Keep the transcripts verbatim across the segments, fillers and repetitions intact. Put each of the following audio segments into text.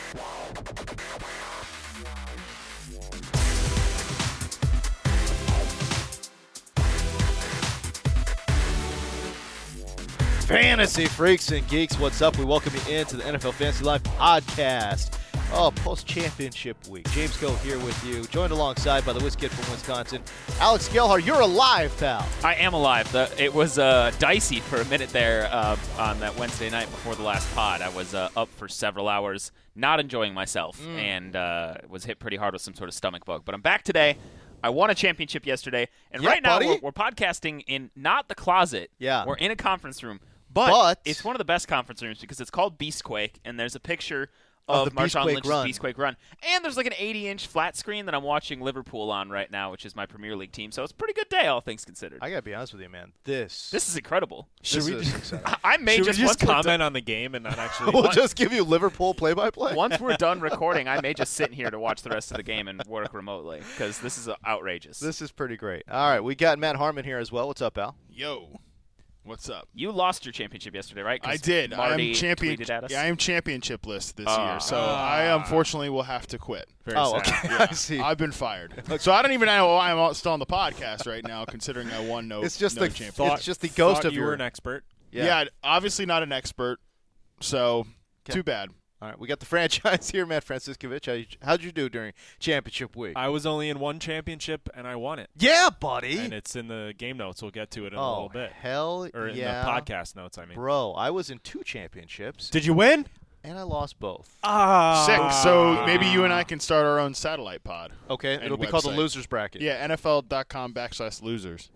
Fantasy freaks and geeks, what's up? We welcome you into the N F L Fantasy Live podcast. Oh, post-championship week. James Coe here with you, joined alongside by the Whiz Kid from Wisconsin, Alex Gelhar. You're alive, pal. I am alive. The, it was uh, dicey for a minute there uh, on that Wednesday night before the last pod. I was uh, up for several hours, not enjoying myself, mm. and uh, was hit pretty hard with some sort of stomach bug. But I'm back today. I won a championship yesterday, and yeah, right now buddy. we're, we're podcasting in not the closet. Yeah. We're in a conference room. But, but it's one of the best conference rooms because it's called Beastquake, and there's a picture of, of the Marshawn Beastquake Lynch's run. Beastquake run. And there's like an eighty-inch flat screen that I'm watching Liverpool on right now, which is my Premier League team. So it's a pretty good day, all things considered. I got to be honest with you, man. This This is incredible. Should we is just, I, I may should just, we just once we're comment done, on the game and not actually We'll watch? just give you Liverpool play-by-play. Once we're done recording, I may just sit here to watch the rest of the game and work remotely because this is outrageous. This is pretty great. All right, we got Matt Harmon here as well. What's up, Al? Yo. What's up? You lost your championship yesterday, right? I did. I am champion. tweeted at us. Yeah, I am championship list this Uh, year, so uh, I unfortunately will have to quit. Very Oh, sad. okay. Yeah, I see. I've been fired, so I don't even know why I'm still on the podcast right now, considering I won no. It's just no the championship. Thought- it's just the ghost thought of you your. were an expert. yeah. Yeah, obviously not an expert, so Okay. too bad. All right, we got the franchise here, Matt Franciscovich. How you, how'd you do during championship week? I was only in one championship, and I won it. yeah, buddy. And it's in the game notes. We'll get to it in a oh, little bit. hell Or in yeah. the podcast notes, I mean. Bro, I was in two championships, Did you win? and I lost both. Ah. Sick. So maybe you and I can start our own satellite pod. Okay, and it'll be called the website. Losers Bracket. Yeah, N F L dot com backslash losers.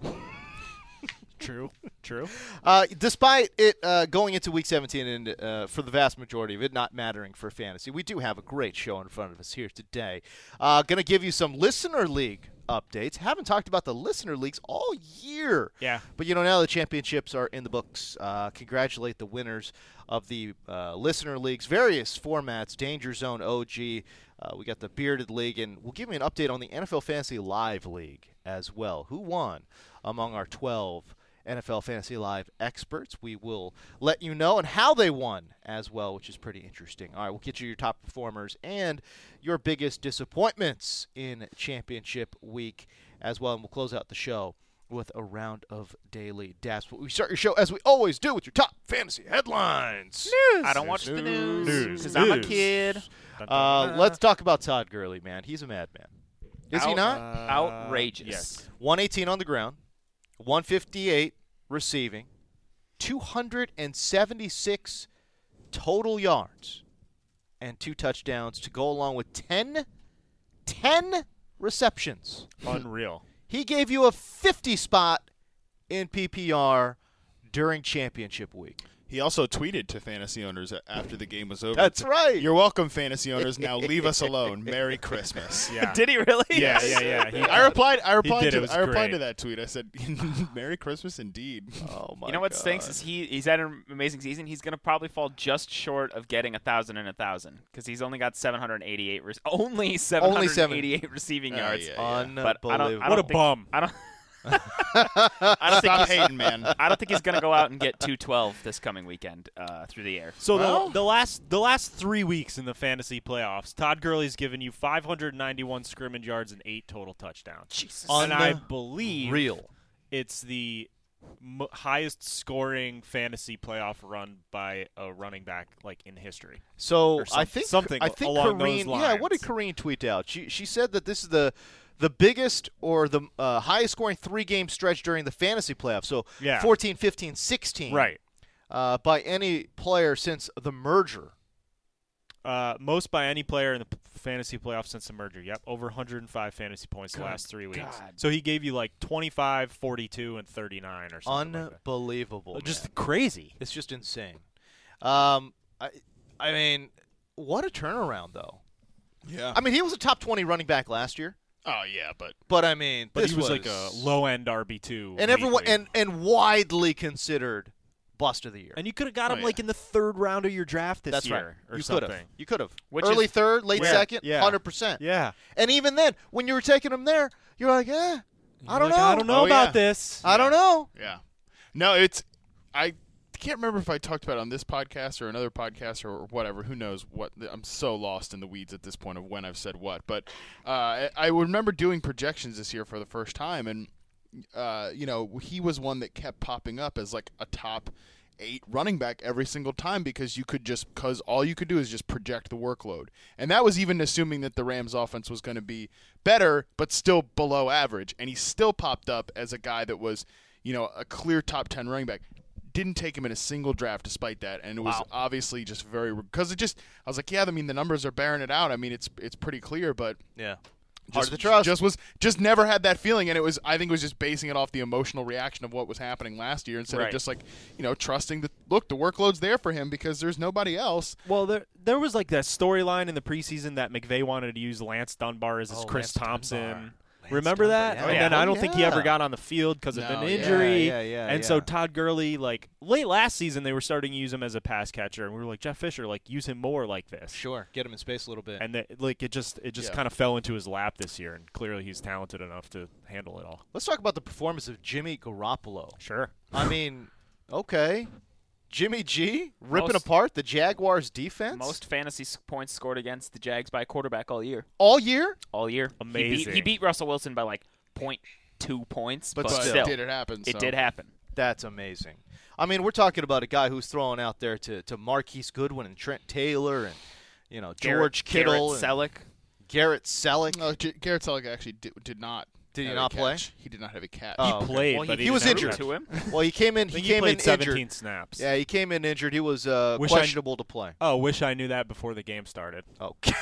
True. True. Uh, despite it uh, going into Week seventeen and uh, for the vast majority of it not mattering for fantasy, we do have a great show in front of us here today. Uh, going to give you some Listener League updates. Haven't talked about the Listener Leagues all year. Yeah. But, you know, now the championships are in the books. Uh, congratulate the winners of the uh, Listener Leagues, various formats, Danger Zone, O G. Uh, we got the Bearded League, and we'll give you an update on the N F L Fantasy Live League as well. Who won among our twelve N F L Fantasy Live experts? We will let you know, and how they won as well, which is pretty interesting. All right, we'll get you your top performers and your biggest disappointments in championship week as well, and we'll close out the show with a round of daily daps. We start your show, as we always do, with your top fantasy headlines. I don't watch the news News. because I'm a News. kid. Dun, dun, Uh, dun. let's talk about Todd Gurley, man. He's a madman. Is he Out- not? Uh, Outrageous. Yes. one eighteen on the ground, one fifty-eight receiving, two hundred seventy-six total yards, and two touchdowns to go along with ten, ten receptions. Unreal. He gave you a fifty spot in P P R during championship week. He also tweeted to fantasy owners after the game was over. That's right. You're welcome, fantasy owners. Now leave us alone. Merry Christmas. Yeah. Did he really? Yeah, yeah, yeah. He, I replied. I replied did. It to. was I replied great. to that tweet. I said, "Merry Christmas, indeed." Oh my You know what God. stinks is he he's had an amazing season. He's going to probably fall just short of getting a thousand and a thousand because he's only got seven hundred eighty-eight re- only seven hundred eighty-eight receiving Oh, yards. yeah, yeah. Unbelievable. But I don't, I what don't a think, bum. I don't. I don't think Stop he's, hating, man. I don't think he's going to go out and get two twelve this coming weekend uh, through the air. So Well- the, the last the last three weeks in the fantasy playoffs, Todd Gurley's given you five hundred ninety-one scrimmage yards and eight total touchdowns. Jesus. And I believe Real. it's the m- highest scoring fantasy playoff run by a running back like in history. So Or some- I think something I think along those Kareen, yeah. What did lines. Kareen tweet out? She she said that this is the the biggest or the uh, highest scoring three game stretch during the fantasy playoffs. So Yeah. fourteen, fifteen, sixteen, Right. uh, by any player since the merger. Uh, most by any player in the p- fantasy playoffs since the merger. Yep, over one hundred five fantasy points the Good last three weeks. God. So he gave you like twenty-five, forty-two, and thirty-nine or something like that. Unbelievable. Just man. crazy. It's just insane. Um, I I mean, what a turnaround though. Yeah. I mean, he was a top twenty running back last year, Oh yeah, but but I mean, But this he was, like a low end R B two. and everyone weekly. and and widely considered bust of the year. And you could have got Oh, him yeah. like in the third round of your draft this That's year right. or You something. could have. You could have. Which Early is- third, late Yeah, second, yeah. hundred percent. Yeah. And even then, when you were taking him there, you're like, eh, I don't Like, know. I don't know Oh, about yeah. this. I don't know. yeah. No, it's I can't remember if I talked about it on this podcast or another podcast or whatever. Who knows what? I'm so lost in the weeds at this point of when I've said what. But uh, I, I remember doing projections this year for the first time, and uh, you know, he was one that kept popping up as like a top eight running back every single time because you could just because all you could do is just project the workload, and that was even assuming that the Rams offense was going to be better but still below average, and he still popped up as a guy that was, you know, a clear top ten running back. Didn't take him in a single draft despite that, and it was Wow. obviously just very because it just I was like, yeah, I mean the numbers are bearing it out. I mean it's it's pretty clear, but Yeah. just, Hard to trust. Just was just never had that feeling, and it was I think it was just basing it off the emotional reaction of what was happening last year instead Right. of just like, you know, trusting that look, the workload's there for him because there's nobody else. Well, there there was like that storyline in the preseason that McVay wanted to use Lance Dunbar as his Oh, Chris Lance Thompson. Dunbar. Lance Remember Dunbar, that? yeah. And Oh, then yeah. I don't Oh, think he ever yeah. got on the field because of No, an yeah. injury. Yeah, yeah, and yeah. so Todd Gurley, like late last season, they were starting to use him as a pass catcher, and we were like, Jeff Fisher, like use him more like this. Sure. Get him in space a little bit. And that, like it just it just Yeah. kind of fell into his lap this year, and clearly he's talented enough to handle it all. Let's talk about the performance of Jimmy Garoppolo. Sure. I mean, okay. Jimmy G ripping Most- apart the Jaguars defense Most fantasy s- points scored against the Jags by a quarterback all year. all year. All year. He Amazing. beat, he beat Russell Wilson by like point two points, But but, But still. did it happen? it so. did happen. That's amazing. I mean, we're talking about a guy who's throwing out there to, to Marquise Goodwin and Trent Taylor and, you know, George Garrett, Kittle Garrett and Selleck. Garrett Selleck. No, J- Garrett Selleck actually did, did not. Did he have not a play? catch. He did not have a catch. Oh, he okay. played, Well, but he, he, was didn't have injured. a to him. Well, he came in. I He think came played in seventeen injured. snaps. Yeah, he came in injured. He was uh, Wish I- questionable to play. Oh, wish I knew that before the game started. Okay.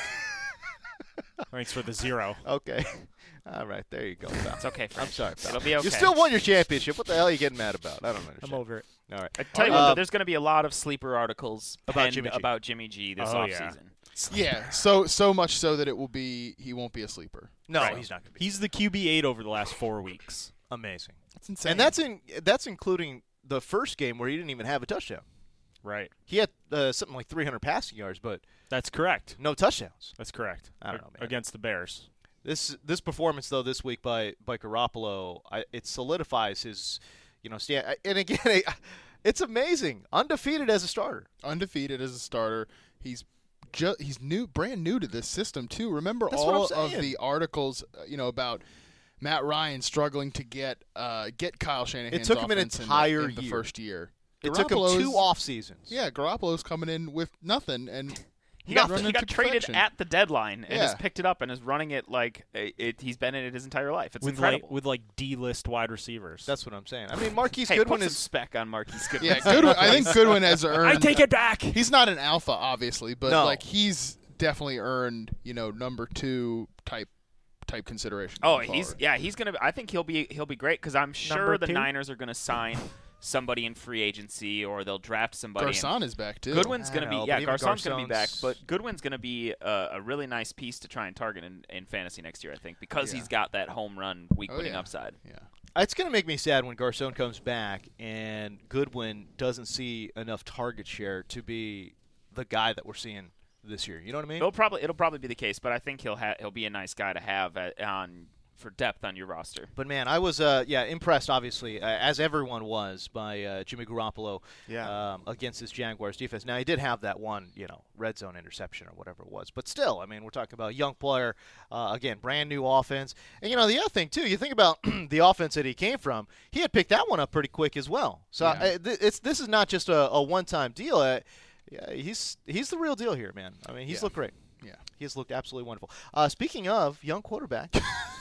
Thanks for the zero. Okay. All right. There you go, pal. It's okay, Frank. I'm sorry, pal. It'll be okay. You still won your championship. What the hell are you getting mad about? I don't understand. I'm over it. All right. I tell you Uh, what, though, there's going to be a lot of sleeper articles About penned Jimmy G. about Jimmy G this Oh, yeah. offseason. Yeah, so so much so that it will be he won't be a sleeper. No, Right. he's not going to be. He's the Q B eight over the last four weeks. amazing. That's insane. And that's in that's including the first game where he didn't even have a touchdown. Right. He had uh, something like three hundred passing yards, but That's correct. no touchdowns. That's correct. I don't know, man. Against the Bears. This this performance though this week by by Garoppolo, I, it solidifies his, you know, stand. And again, it's amazing, undefeated as a starter. undefeated as a starter. He's ju- he's new, brand new to this system too. Remember That's what I'm all saying. of the articles, uh, you know, about Matt Ryan struggling to get uh, get Kyle Shanahan's took him an offense in the- entire in the, year. first year. It took him Garoppolo's- two off seasons. Yeah, Garoppolo's coming in with nothing and He got, running he got to traded perfection. at the deadline and has Yeah. picked it up and is running it like it, it, he's been in it his entire life. It's with incredible. like with like D list wide receivers. That's what I'm saying. I mean, Marquise hey, Goodwin put is some spec on Marquise Goodwin. yeah, Goodwin. I think Goodwin has earned. I take it back. He's not an alpha, obviously, but No. like he's definitely earned, you know, number two type type consideration. Oh, going he's forward. yeah, he's gonna. I think he'll be he'll be great because I'm sure Number the two? Niners are gonna sign somebody in free agency or they'll draft somebody. and Garcon is back too. Goodwin's I gonna be know, yeah, but even Garcon's gonna be back, Garcon's- but Goodwin's gonna be a, a really nice piece to try and target in, in fantasy next year. I think because Yeah. he's got that home run week Oh, winning yeah. upside. Yeah. It's going to make me sad when Garcon comes back and Goodwin doesn't see enough target share to be the guy that we're seeing this year. You know what I mean? It'll probably it'll probably be the case, but I think he'll ha- he'll be a nice guy to have at, on for depth on your roster. But man, I was uh, yeah impressed, obviously, uh, as everyone was by uh, Jimmy Garoppolo Yeah. um, against this Jaguars defense. Now he did have that one, you know, red zone interception or whatever it was, but still, I mean, we're talking about a young player, uh, again, brand new offense, and you know the other thing too. You think about the offense that he came from; he had picked that one up pretty quick as well. So Yeah. uh, th- it's this is not just a, a one-time deal. Uh, yeah, he's he's the real deal here, man. I mean, he's Yeah. looked great. Yeah. He's looked absolutely wonderful. Uh, speaking of young quarterback.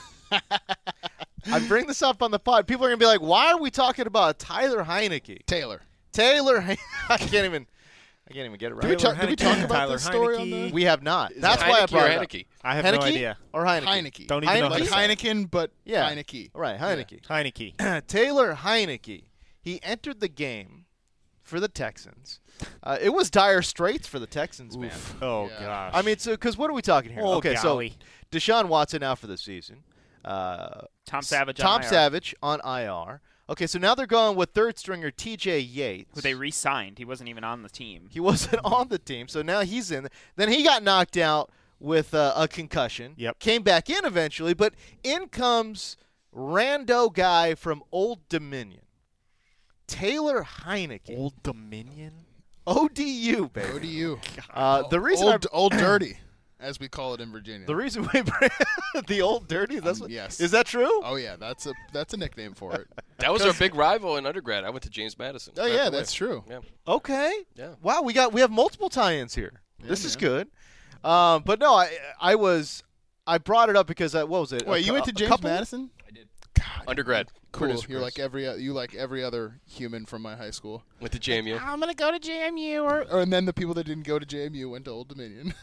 I bring this up on the pod. People are gonna be like, "Why are we talking about Tyler Heineke?" Taylor. Taylor, Hein- I can't even, I can't even get it Did we, right. talk, did we talk about Tyler this story on Heineke. the We have not. Is That's it why I Heineke brought or it up. Heineke? I have Heineke no idea. or Heineke? Heineke. Don't even know how like to say it. Heineken, but Yeah. Heineke. Right, Heineke. Heineke. Taylor Heineke. He entered the game for the Texans. Uh, it was dire straits for the Texans, man. Oh Yeah. gosh. I mean, so because what are we talking here? Oh, okay, golly. so Deshaun Watson out for the season. Uh, Tom Savage. Tom on I R, Savage on I R. Okay, so now they're going with third stringer T J Yates. who they re-signed. He wasn't even on the team. He wasn't on the team, so now he's in. Then he got knocked out with uh, a concussion. Yep. Came back in eventually, but in comes rando guy from Old Dominion, Taylor Heineke. Old Dominion. O D U, baby. O D U. Uh, the reason old, I, old dirty, as we call it in Virginia. the reason we bring the old dirty. That's Um, what, yes. Is that true? Oh yeah, that's a that's a nickname for it. That was our big rival in undergrad. I went to James Madison. Oh Right yeah, away. that's true. Yeah. Okay. Yeah. Wow, we got we have multiple tie-ins here. Yeah, this is man. good. Um, but no, I I was I brought it up because I, what was it? Wait, A you cou- went to a James couple? Madison? I did. God, Undergrad. cool. Curtis You're Chris. like every o- you like every other human from my high school. Went to J M U. I'm gonna go to J M U, or, or and then the people that didn't go to J M U went to Old Dominion.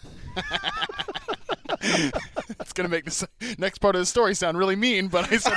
That's gonna make this next part of the story sound really mean, but I said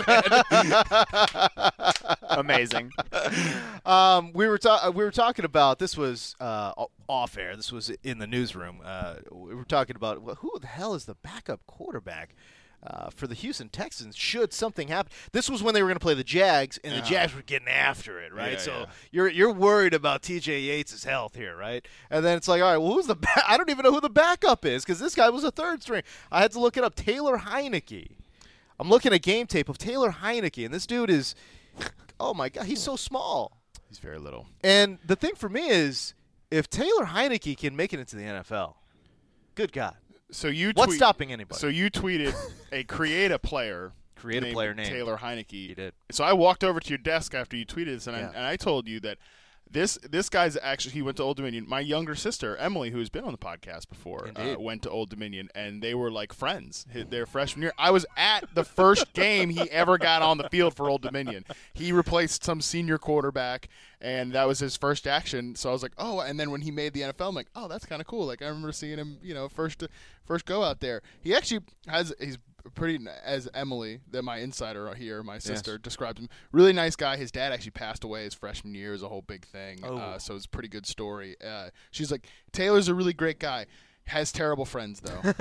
what I said. Amazing. Um, we were ta- we were talking about this was uh, o- off air. This was in the newsroom. Uh, we were talking about well, who the hell is the backup quarterback uh, for the Houston Texans? Should something happen, this was when they were going to play the Jags, and the Yeah. Jags were getting after it, right? Yeah, so yeah. you're you're worried about T J Yates' health here, right? And then it's like, all right, well, who's the? Ba- I don't even know who the backup is because this guy was a third string. I had to look it up. Taylor Heineke. I'm looking at game tape of Taylor Heineke, and this dude is, oh my god, he's so small. He's very little. And the thing for me is, if Taylor Heineke can make it into the N F L, good God, So you what's tweet- stopping anybody? So you tweeted a create a player. Create a named player named Taylor Heineke. You did. So I walked over to your desk after you tweeted this, and, Yeah. I, and I told you that this this guy's actually he went to Old Dominion. My younger sister Emily, who's been on the podcast before, Indeed. uh, went to Old Dominion, and they were like friends. Hi- Their freshman year, I was at the first game he ever got on the field for Old Dominion. He replaced some senior quarterback, and that was his first action. So I was like, oh. And then when he made the N F L, I'm like, oh, that's kind of cool. Like I remember seeing him, you know, first first go out there. He actually has he's pretty, as Emily, that my insider here, my sister, described him. Really nice guy. His dad actually passed away his freshman year. It was a whole big thing. Oh. Uh, so it's a pretty good story. Uh, she's like, Taylor's a really great guy. Has terrible friends though.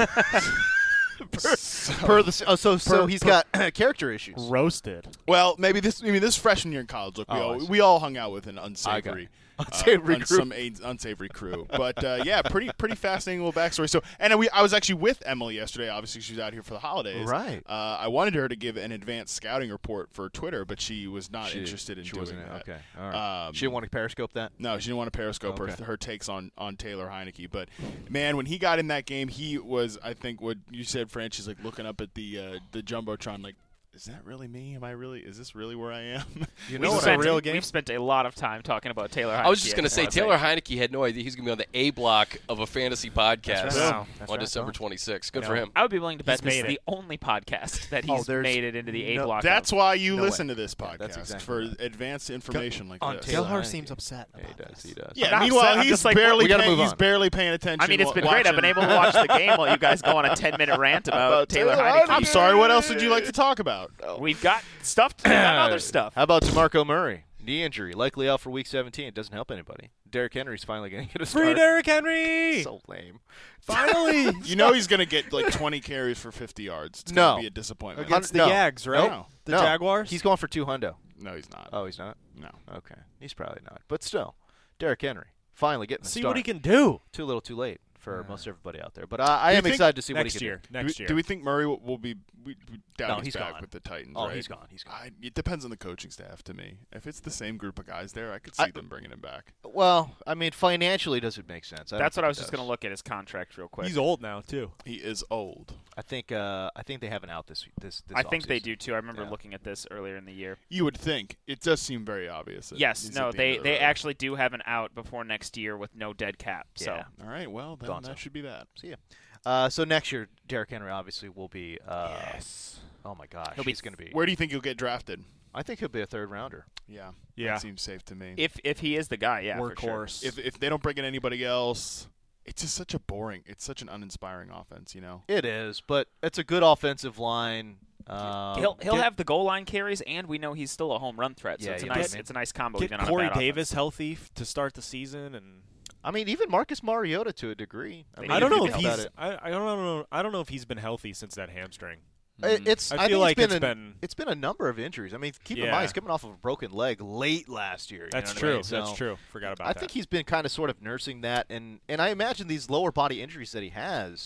So- per the oh, so so per- he's per- got character issues. Roasted. well, maybe this. I mean, this freshman year in college. Look, we Oh, I all see. we all hung out with an I got unsavory, it. Unsavory uh, un- crew. some aids- unsavory crew. But uh, yeah, pretty pretty fascinating little backstory. So, and we I was actually with Emily yesterday. Obviously, she was out here for the holidays. Right. Uh, I wanted her to give an advanced scouting report for Twitter, but she was not She- interested in she doing wasn't that. okay. All right. Um, she didn't want to periscope that. No, she didn't want to periscope Okay. her, her takes on, on Taylor Heineke. But, man, when he got in that game, he was, I think, what you said, French, is like looking up at the uh, the Jumbotron like, is that really me? Am I really, is this really where I am? You We've know what? spent, a real game? we've spent a lot of time talking about Taylor Heineke. I was just going to say, I wanna Taylor Heineke had no idea he was going to be on the A block of a fantasy podcast That's right. Wow. That's on right. December Well, twenty-sixth. Good Yeah. for him. I would be willing to bet He's this is made the it. only podcast that Oh, he's there's made it into the A no- block. That's of. why you No listen way. to this Yeah, podcast, that's exactly for right. advanced information like on this. Taylor Gilhar Heineke. seems upset. Yeah, he about does. this. He does. Yeah, I'm not meanwhile, upset. I'm he's just like, barely we gotta paying, move he's on. barely paying attention. I mean, it's wa- been great. I've been watching- able to watch the game while you guys go on a ten-minute rant about Taylor Heineke. I'm sorry, what else would you like to talk about? We've got stuff. We've got other stuff. How about DeMarco Murray? Knee injury, likely out for Week seventeen. It doesn't help anybody. Derrick Henry's finally going to get a start. Free Derrick Henry. So lame. Finally. You know he's going to get like twenty carries for fifty yards. It's No. going to be a disappointment. Against the No. Jags, right? No. The No. Jaguars. He's going for two hundo. No, he's not. Oh, he's not. No. Okay, he's probably not. But still, Derrick Henry finally getting the See start. what he can do Too little, too late for most everybody out there. But I, I you am think excited to see next what he year. can do. Next do, we, year. do we think Murray will, will be we, we doubt No, he's, he's back gone. with the Titans? Oh, right? he's gone. He's gone. I, it depends on the coaching staff to me. If it's the same group of guys there, I could see I- them bringing him back. Well, I mean, financially, does it make sense? I don't That's what think I was it just does. going to look at his contract real quick. He's old now too. He is old. I think. Uh, I think they have an out this this. this I think they offseason. do too. I remember Yeah. looking at this earlier in the year. You would think. It does seem very obvious. that Yes, he's no, at the they end of the they road. actually do have an out before next year with no dead cap. So Yeah. All right, well, then Gonzo. that should be that. See ya. Uh, so next year, Derrick Henry obviously will be. Uh, Yes. Oh my gosh, He'll be- he's going to be. Where do you think he'll get drafted? I think he'll be a third rounder. Yeah. Yeah. That seems safe to me. if if he is the guy, yeah, for sure. Workhorse. if if they don't bring in anybody else, it's just such a boring, it's such an uninspiring offense, you know? It is, but it's a good offensive line. Um, He'll he'll get- have the goal line carries, and we know he's still a home run threat. So Yeah, it's a yeah, nice man. it's a nice combo. Get even Corey on a bad Davis healthy f- to start the season, and I mean, even Marcus Mariota to a degree. I, mean, I don't if know you if think about he's. it. I, I don't know. I don't know if he's been healthy since that hamstring. It- It's. I I feel think like it's it's been, been- a, it's been a number of injuries. I mean, keep in Yeah. mind he's coming off of a broken leg late last year. you That's know what I true. mean? That's So true. Forgot about I that. think he's been kind of sort of nursing that, and and I imagine these lower body injuries that he has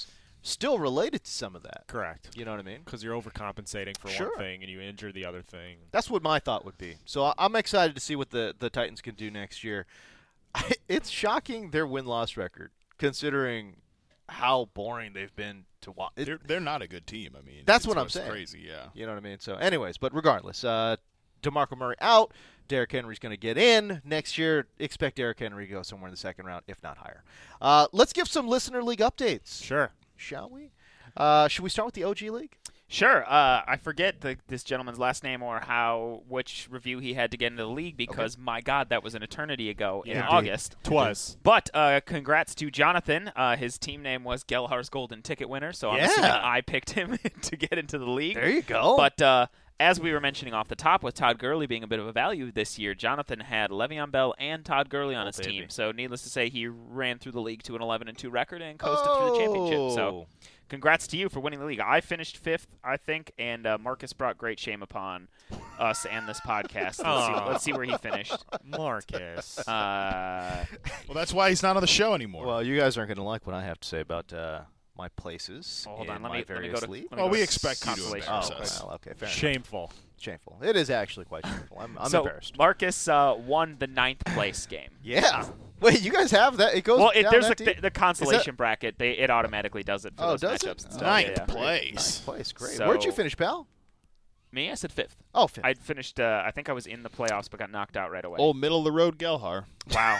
still related to some of that. Correct. You know what I mean? Because you're overcompensating for Sure. one thing and you injure the other thing. That's what my thought would be. So I- I'm excited to see what the, the Titans can do next year. It's shocking their win-loss record, considering how boring they've been to watch. It, They're, they're not a good team. I mean, That's it's what I'm what's saying. Crazy, yeah. You know what I mean? So, anyways, but regardless, uh, DeMarco Murray out. Derrick Henry's going to get in next year. Expect Derrick Henry to go somewhere in the second round, if not higher. Uh, let's give some listener league updates, Sure. shall we? Uh, should we start with the O G League? Sure. Uh, I forget the, this gentleman's last name or how which review he had to get into the league because, my God, that was an eternity ago in Yeah. August. Twas. But uh, congrats to Jonathan. Uh, his team name was Gelhar's Golden Ticket winner, so I'm Yeah. assuming I picked him to get into the league. There you go. But uh, as we were mentioning off the top, with Todd Gurley being a bit of a value this year, Jonathan had Le'Veon Bell and Todd Gurley on Oh, his baby. team. So needless to say, he ran through the league to an eleven and two record and coasted through the championship. So Oh. congrats to you for winning the league. I finished fifth, I think, and uh, Marcus brought great shame upon us and this podcast. Let's, see, Aw. let's see where he finished. Marcus. Uh, Well, that's why he's not on the show anymore. Well, you guys aren't going to like what I have to say about uh, my places well, hold in on. Let my me, let me various go to. leagues. let me Well, go we to expect you to consolation. embarrass Oh, us. well, okay, fair enough. Shameful. Shameful. It is actually quite shameful. I'm, I'm so embarrassed. Marcus uh, won the ninth place game. Yeah. Wait, you guys have that? It goes Well, it, down there's that a, deep? the, the consolation bracket. They it automatically does it for Oh, those does matchups it? and stuff. Ninth Yeah, yeah. place. Ninth place. Great. So- Where'd you finish, pal? Me, I said fifth. Oh, fifth. I finished. Uh, I think I was in the playoffs, but got knocked out right away. Old middle of the road Gelhar. Wow.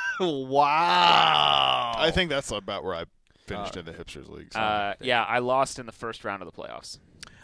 wow. I think that's about where I finished in the Hipsters League. So. Uh, yeah, I lost in the first round of the playoffs.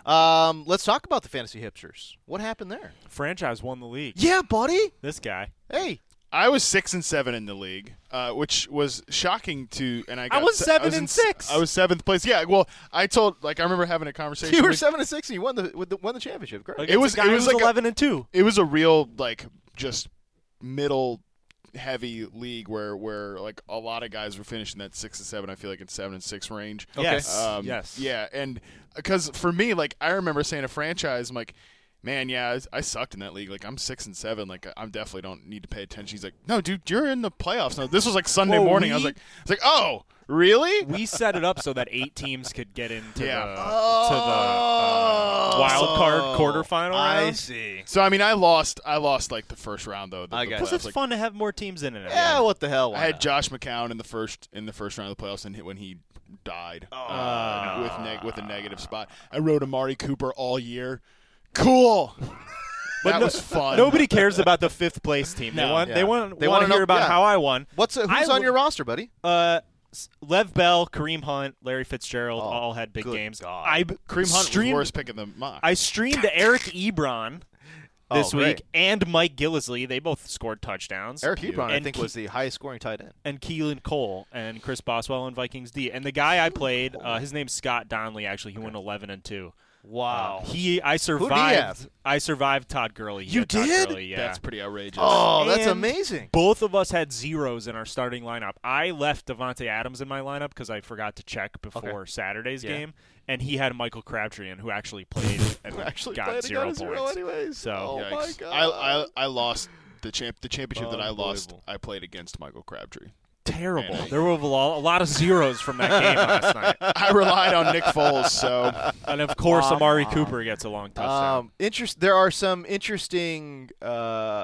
Um, let's talk about the fantasy hipsters. What happened there? Franchise won the league. Yeah, buddy. This guy. Hey. I was six and seven in the league, uh, which was shocking to. And I, got was se- seven was and in s- six. I was seventh place. Yeah, well, I told like I remember having a conversation. You were with, seven and six, and you won the, with the won the championship. Great. Against was- a guy it was who's like a- eleven and two. It was a real like just middle heavy league where where like a lot of guys were finishing that six and seven. I feel like in seven and six range. Yes. Um, yes. Yeah, and because for me, like I remember saying a franchise, I'm like, man, yeah, I, I sucked in that league. Like I'm six and seven. Like I am definitely don't need to pay attention. He's like, no, dude, you're in the playoffs now. This was like Sunday Well, morning. I was we- like, I was like, oh, really? We set it up so that eight teams could get into Yeah. the to the uh, wild card quarterfinal I round. see. So I mean, I lost. I lost like the first round though. The, I the got Because it. playoffs. it's Like, fun to have more teams in it. Yeah, what the hell? I why had not? Josh McCown in the first in the first round of the playoffs, and hit when he died uh, with neg- with a negative spot. I rode Amari Cooper all year. Cool. But that no- was fun. Nobody cares about the fifth place team. They No. want Yeah. they want They want wanna to hear know- about yeah. how I won. What's uh, who's I on your roster, buddy? Uh, S- Lev Bell, Kareem Hunt, Larry Fitzgerald Oh, all had big good games. God. I b- Kareem Hunt streamed, was worse picking than mine. I streamed Eric Ebron this Oh, week great. and Mike Gillisley. They both scored touchdowns. Eric Ebron, I And think, Ke- was the highest scoring tight end. and Keelan Cole and Chris Boswell and Vikings D. And the guy I played, uh, his name's Scott Donnelly. Actually, he went eleven and two. Wow. He, I have? survived. I survived Todd Gurley. He You had Todd did? Gurley, yeah. That's pretty outrageous. Oh, that's And amazing. Both of us had zeros in our starting lineup. I left Devontae Adams in my lineup because I forgot to check before Saturday's Yeah. game, and he had Michael Crabtree in, who actually played and Actually got played and zero got a zero points. anyways. So- oh my Yikes. god. I, I I lost the champ the championship that I lost. Unbelievable. I played against Michael Crabtree. Terrible. Man. There were a lot, a lot of zeros from that game last night. I relied on Nick Foles, so And of course, Wow. Amari Cooper gets a long touchdown. Um, interest. There are some interesting uh,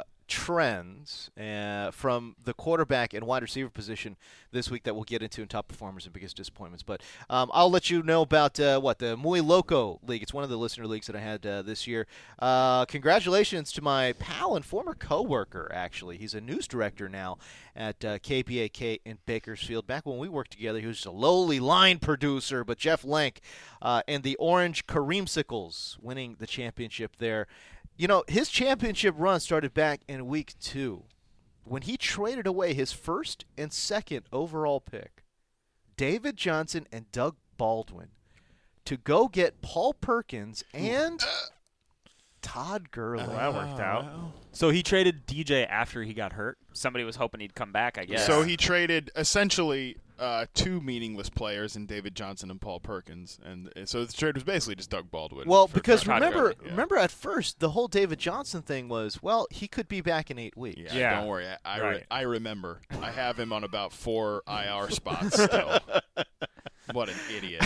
trends uh, from the quarterback and wide receiver position this week that we'll get into in top performers and biggest disappointments. But um, I'll let you know about uh, what the Muy Loco League. It's one of the listener leagues that I had uh, this year. Uh, congratulations to my pal and former coworker. Actually, he's a news director now at uh, K B A K in Bakersfield. Back when we worked together, he was just a lowly line producer. But Jeff Lank uh, and the Orange Kareemsicles winning the championship there. You know, his championship run started back in week two when he traded away his first and second overall pick, David Johnson and Doug Baldwin, to go get Paul Perkins and Todd Gurley. Well, that worked out. So he traded D J after he got hurt. Somebody was hoping he'd come back, I guess. so he traded essentially uh, two meaningless players in David Johnson and Paul Perkins, and uh, so the trade was basically just Doug Baldwin. Well, for because Todd remember, Gurley. Yeah. remember at first the whole David Johnson thing was, well, he could be back in eight weeks. Yeah, Yeah. don't worry. I I, re- Right. I remember. I have him on about four I R spots still. What an idiot.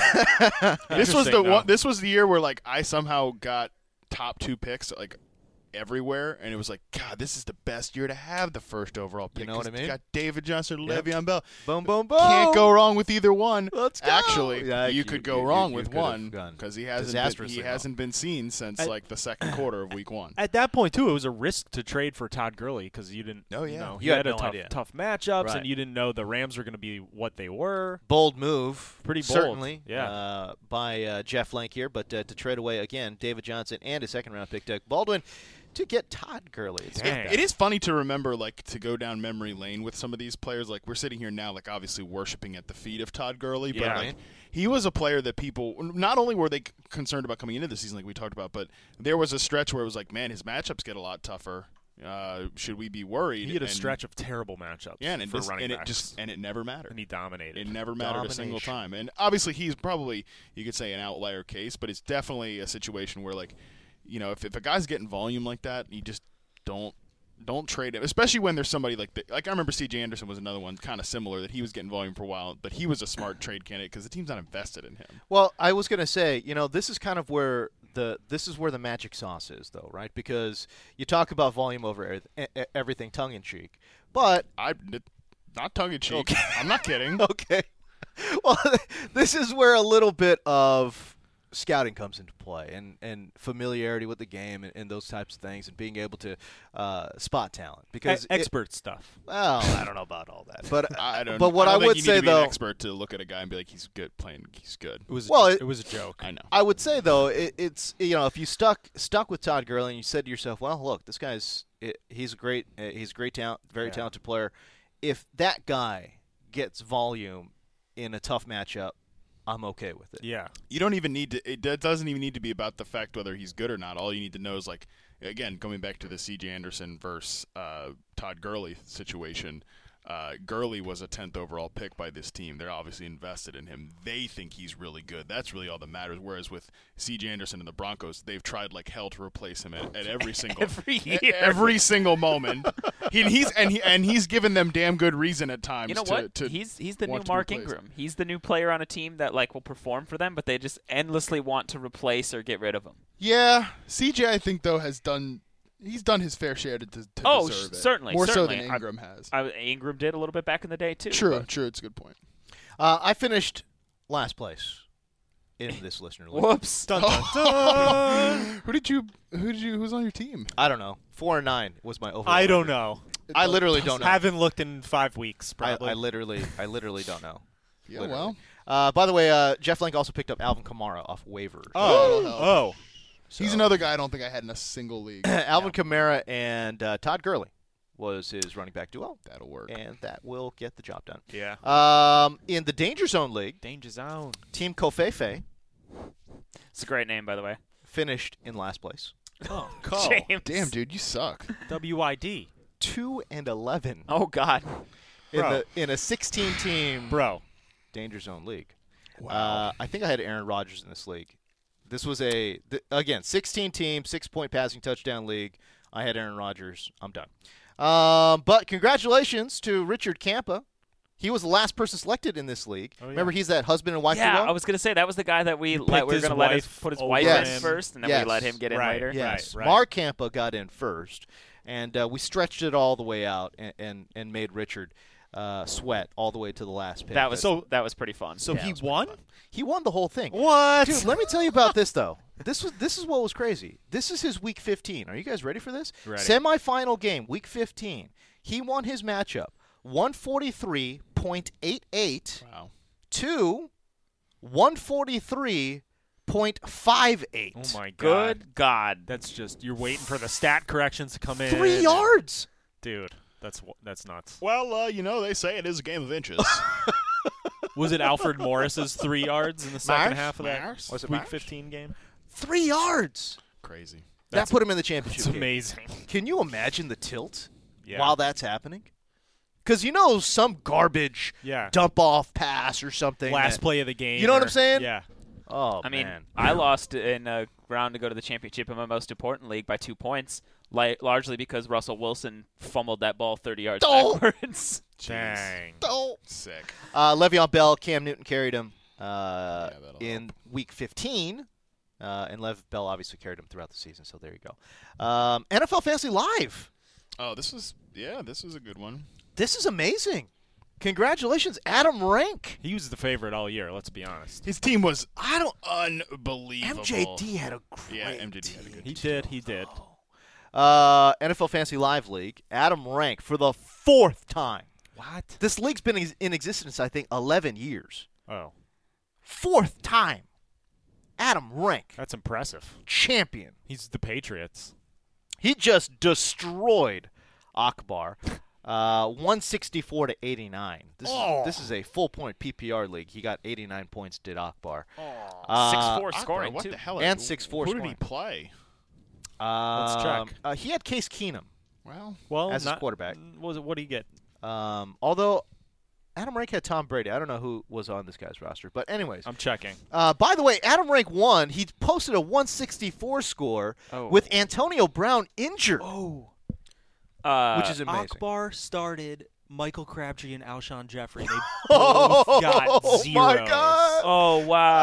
This was the Interesting, one, though. this was the year where like I somehow got top two picks like everywhere, and it was like, God, this is the best year to have the first overall pick. know what I 'cause mean? You got David Johnson, Yep. Le'Veon Bell. Boom, boom, boom. Can't go wrong with either one. Let's go. Actually, Yeah, you you- could go you- wrong you with could have one gone because he hasn't been, disastrously he wrong. hasn't been seen since I- like the second quarter of week one. At that point, too, it was a risk to trade for Todd Gurley because you didn't. Oh, yeah. you know, You he had had, no a tough, idea. tough matchups, Right. and you didn't know the Rams were going to be what they were. Bold move. Pretty bold. Certainly. Yeah. Uh, by uh, Jeff Lank here, but uh, to trade away, again, David Johnson and a second-round pick, Doug Baldwin, to get Todd Gurley. It's Dang. not It is funny to remember, like, to go down memory lane with some of these players. Like, we're sitting here now, like, obviously worshiping at the feet of Todd Gurley, but Yeah. like, he was a player that people not only were they c- concerned about coming into the season, like we talked about, but there was a stretch where it was like, man, his matchups get a lot tougher. Uh, should we be worried? He had a And- stretch of terrible matchups. yeah, and it, for just, running and it backs. just and it never mattered. and he dominated. It never mattered a single Domination. time. And obviously, he's probably, you could say, an outlier case, but it's definitely a situation where, like, you know, if, if a guy's getting volume like that, you just don't don't trade him, especially when there's somebody like the, like I remember C J Anderson was another one kind of similar that he was getting volume for a while, but he was a smart trade candidate because the team's not invested in him. Well, I was going to say, you know, this is kind of where the this is where the magic sauce is, though, right? Because you talk about volume over everyth- e- e- everything, tongue in cheek, but I not tongue in cheek. Okay. I'm not kidding. okay. Well, this is where a little bit of scouting comes into play, and, and familiarity with the game, and, and those types of things, and being able to uh, spot talent. Because E- it- expert stuff. well, I don't know about all that, but I don't. But what I, I, don't think would you need say to be though, an expert to look at a guy and be like, he's good playing. He's good. It was Well, a, it- it was a joke. I know. I would say though, it, it's you know, if you stuck stuck with Todd Gurley and you said to yourself, well, look, this guy's it, he's a great uh, he's a great talent, very Yeah. talented player. If that guy gets volume in a tough matchup, I'm okay with it. Yeah. You don't even need to. It do- doesn't even need to be about the fact whether he's good or not. All you need to know is like, again, going back to the C J Anderson versus uh, Todd Gurley situation. Uh, Gurley was a tenth overall pick by this team. They're obviously invested in him. They think he's really good. That's really all that matters. Whereas with C J Anderson and the Broncos, they've tried like hell to replace him at, at every single Every e- year. every single moment. he, he's and he and he's given them damn good reason at times. You know to, what? To he's he's the new want to Mark replace him. Ingram. He's the new player on a team that like will perform for them, but they just endlessly want to replace or get rid of him. Yeah, C J I think though has done he's done his fair share to, to, to Oh, deserve sh- it. certainly, more certainly. so than I- Ingram has. I, Ingram did a little bit back in the day too. True, but- true. It's a good point. Uh, I finished last place in this listener league. Whoops. Dun, dun, dun. Who did you? Who did you? Who's on your team? I don't know. Four and nine was my overall. I don't record. know. I literally don't know. Haven't looked in five weeks, I, probably. I literally, I literally don't know. Yeah, Literally. well, Uh, by the way, uh, Jeff Link also picked up Alvin Kamara off waivers. oh, That'll oh. he's another guy I don't think I had in a single league. Alvin Kamara and uh, Todd Gurley was his running back duo, That'll work. and that will get the job done. Yeah. Um, in the Danger Zone League, Danger zone. Team Kofefe It's a great name, by the way. finished in last place, Oh, James. Damn, dude, you suck. W I D. two and eleven Oh God. in Bro. the in a sixteen-team Bro. Danger Zone League. Wow. Uh, I think I had Aaron Rodgers in this league. This was a th- again sixteen-team, six-point passing touchdown league. I had Aaron Rodgers. I'm done. Um, but congratulations to Richard Campa. He was the last person selected in this league. Oh, yeah. Remember, he's that husband and wife Yeah, duo? I was gonna say that was the guy that we You let, we were picked his gonna let us wife put his over wife Yes. in first, and then Yes. we let him get in Right. later. Yes, Right, right. Mark Campa got in first, and uh, we stretched it all the way out and and, and made Richard uh, sweat all the way to the last pick. That was So- that was pretty fun. So Yeah, he it was pretty won? fun. He won the whole thing. What? Dude, let me tell you about this though. This was this is what was crazy. This is his week fifteen. Are you guys ready for this? Ready. Semi-final game, week fifteen. He won his matchup, one forty-three point eight eight Wow. to one forty-three point five eight. Oh, my God. Good God. That's just, you're waiting for the stat corrections to come in. Three yards. Dude, that's wh- that's nuts. Well, uh, you know they say it is a game of inches. Was it Alfred Morris's three yards in the second Mars? half of that Mars? Was it week Mars? fifteen game? Three yards. Crazy. That put him in the championship It's game. amazing. Can you imagine the tilt Yeah. while that's happening? Because you know some garbage Yeah. dump off pass or something. Last that- play of the game. You know what or- I'm saying? Yeah. Oh I mean, man. I lost in a round to go to the championship in my most important league by two points, li- largely because Russell Wilson fumbled that ball thirty yards Oh. backwards. Dang. Oh. Sick. Uh, Le'Veon Bell, Cam Newton carried him. uh, that'll in Week fifteen. Uh, and Lev Bell obviously carried him throughout the season, so there you go. Um, N F L Fantasy Live. Oh, this was yeah, this was a good one. This is amazing. Congratulations, Adam Rank. He was the favorite all year. Let's be honest. His team was I don't unbelievable. M J D had a great Yeah, M J D had a good He team. did. He did. Uh, N F L Fantasy Live League, Adam Rank for the fourth time. What? This league's been ex- in existence, I think, eleven years. Oh, Fourth time. Adam Rank, that's impressive. champion. He's the Patriots. He just destroyed Akbar, uh, one sixty-four to eighty-nine. This, Oh. is, this is a full-point P P R league. He got eighty-nine points, did Akbar. six Uh, four Akbar, scoring, what too. the hell? And six four Who did scoring. he play? Um, check. Uh, he had Case Keenum, Well, Well, As his not, quarterback. Was it? What do you get? um, although Adam Rank had Tom Brady. I don't know who was on this guy's roster. But anyways, I'm checking. uh, by the way, Adam Rank won. He posted a one sixty-four score Oh. with Antonio Brown injured, Oh, Uh, which is amazing. Akbar started Michael Crabtree and Alshon Jeffrey. They both got Oh, zeros. my God. oh, wow.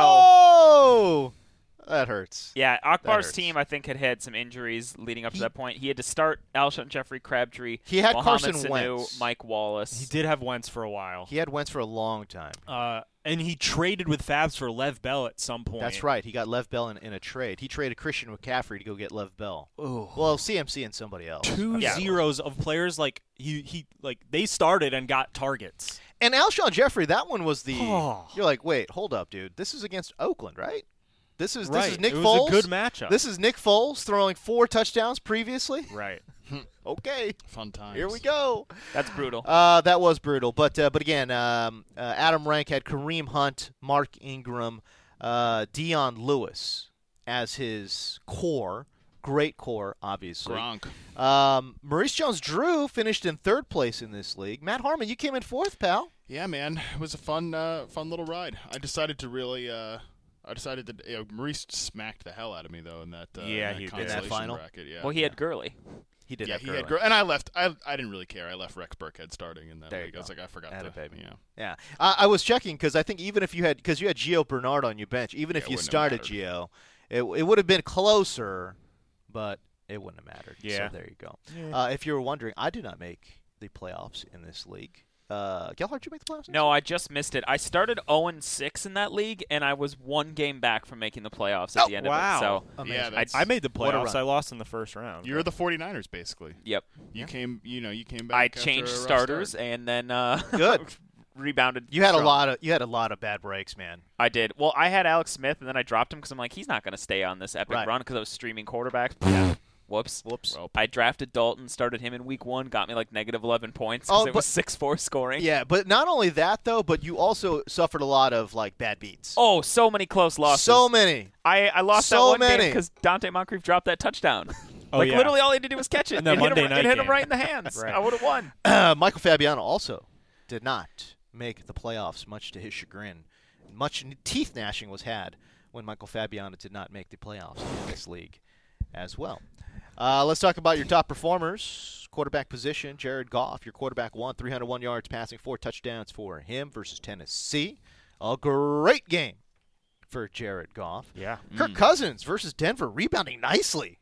Oh, that hurts. Yeah, Akbar's hurts. team, I think, had had some injuries leading up to that point. He had to start Alshon Jeffrey, Crabtree, He had Mohamed Carson Sanu, Wentz. Mike Wallace. He did have Wentz for a while. He had Wentz for a long time. Uh, and he traded with Fabs for Lev Bell at some point. That's right. He got Lev Bell in, in a trade. He traded Christian McCaffrey to go get Lev Bell. Oh. Well, C M C and somebody else. Two Yeah. zeros of players like he he like they started and got targets. And Alshon Jeffrey, that one was the. Oh. You're like, wait, hold up, dude. This is against Oakland, right? This is right. this is Nick it was Foles. a good matchup. This is Nick Foles throwing four touchdowns previously. right. Okay, fun times. here we go. That's brutal. Uh, that was brutal, but uh, but again, um, uh, Adam Rank had Kareem Hunt, Mark Ingram, uh, Dion Lewis as his core. Great core, obviously. Gronk. Um, Maurice Jones-Drew finished in third place in this league. Matt Harmon, you came in fourth, pal. Yeah, man, it was a fun, uh, fun little ride. I decided to really, uh, I decided to. You know, Maurice smacked the hell out of me though in that. Uh, Yeah, in he that did. In that consolation final? bracket. Yeah. well, he had Gurley. He did yeah, have he Gurley. had Gr- and I left. I I didn't really care. I left Rex Burkhead starting in that There you league. I was go. like, I forgot Atta to. baby. Yeah. Yeah, I, I was checking because I think even if you had, because you had Gio Bernard on your bench, even Yeah, if it you wouldn't have started mattered. Gio, it it would have been closer, but it wouldn't have mattered. Yeah. So there you go. Uh, if you were wondering, I did not make the playoffs in this league. Uh, Gelhard, did you make the playoffs? No, I just missed it. I started oh and six in that league, and I was one game back from making the playoffs at Oh, the end wow. of it. So, Amazing. Yeah, that's, I made the What a playoffs. run. I lost in the first round. You're the 49ers basically. yep. You Yeah. came. You know, you came back. I after changed a rough starters start. and then uh, Good. rebounded. You had a strong. lot of you had a lot of bad breaks, man. I did. Well, I had Alex Smith, and then I dropped him because I'm like, he's not going to stay on this epic Right. run because I was streaming quarterbacks. Whoops. Whoops. Well, I drafted Dalton, started him in week one, got me like negative eleven points Oh, because it but- was six four scoring. Yeah, but not only that though, but you also suffered a lot of like bad beats. Oh, so many close losses. so many. I, I lost so that one many. game because Dante Moncrief dropped that touchdown. Oh, like yeah. literally all he had to do was catch it. In that it hit, Monday him, night it hit him game. right in the hands. Right. I would have won. Uh, Michael Fabiano also did not make the playoffs, much to his chagrin. Much teeth gnashing was had when Michael Fabiano did not make the playoffs in this league as well. Uh, let's talk about your top performers. Quarterback position, Jared Goff, your quarterback won, three hundred one yards passing, four touchdowns for him versus Tennessee. A great game for Jared Goff. Yeah. Kirk Cousins versus Denver, rebounding nicely.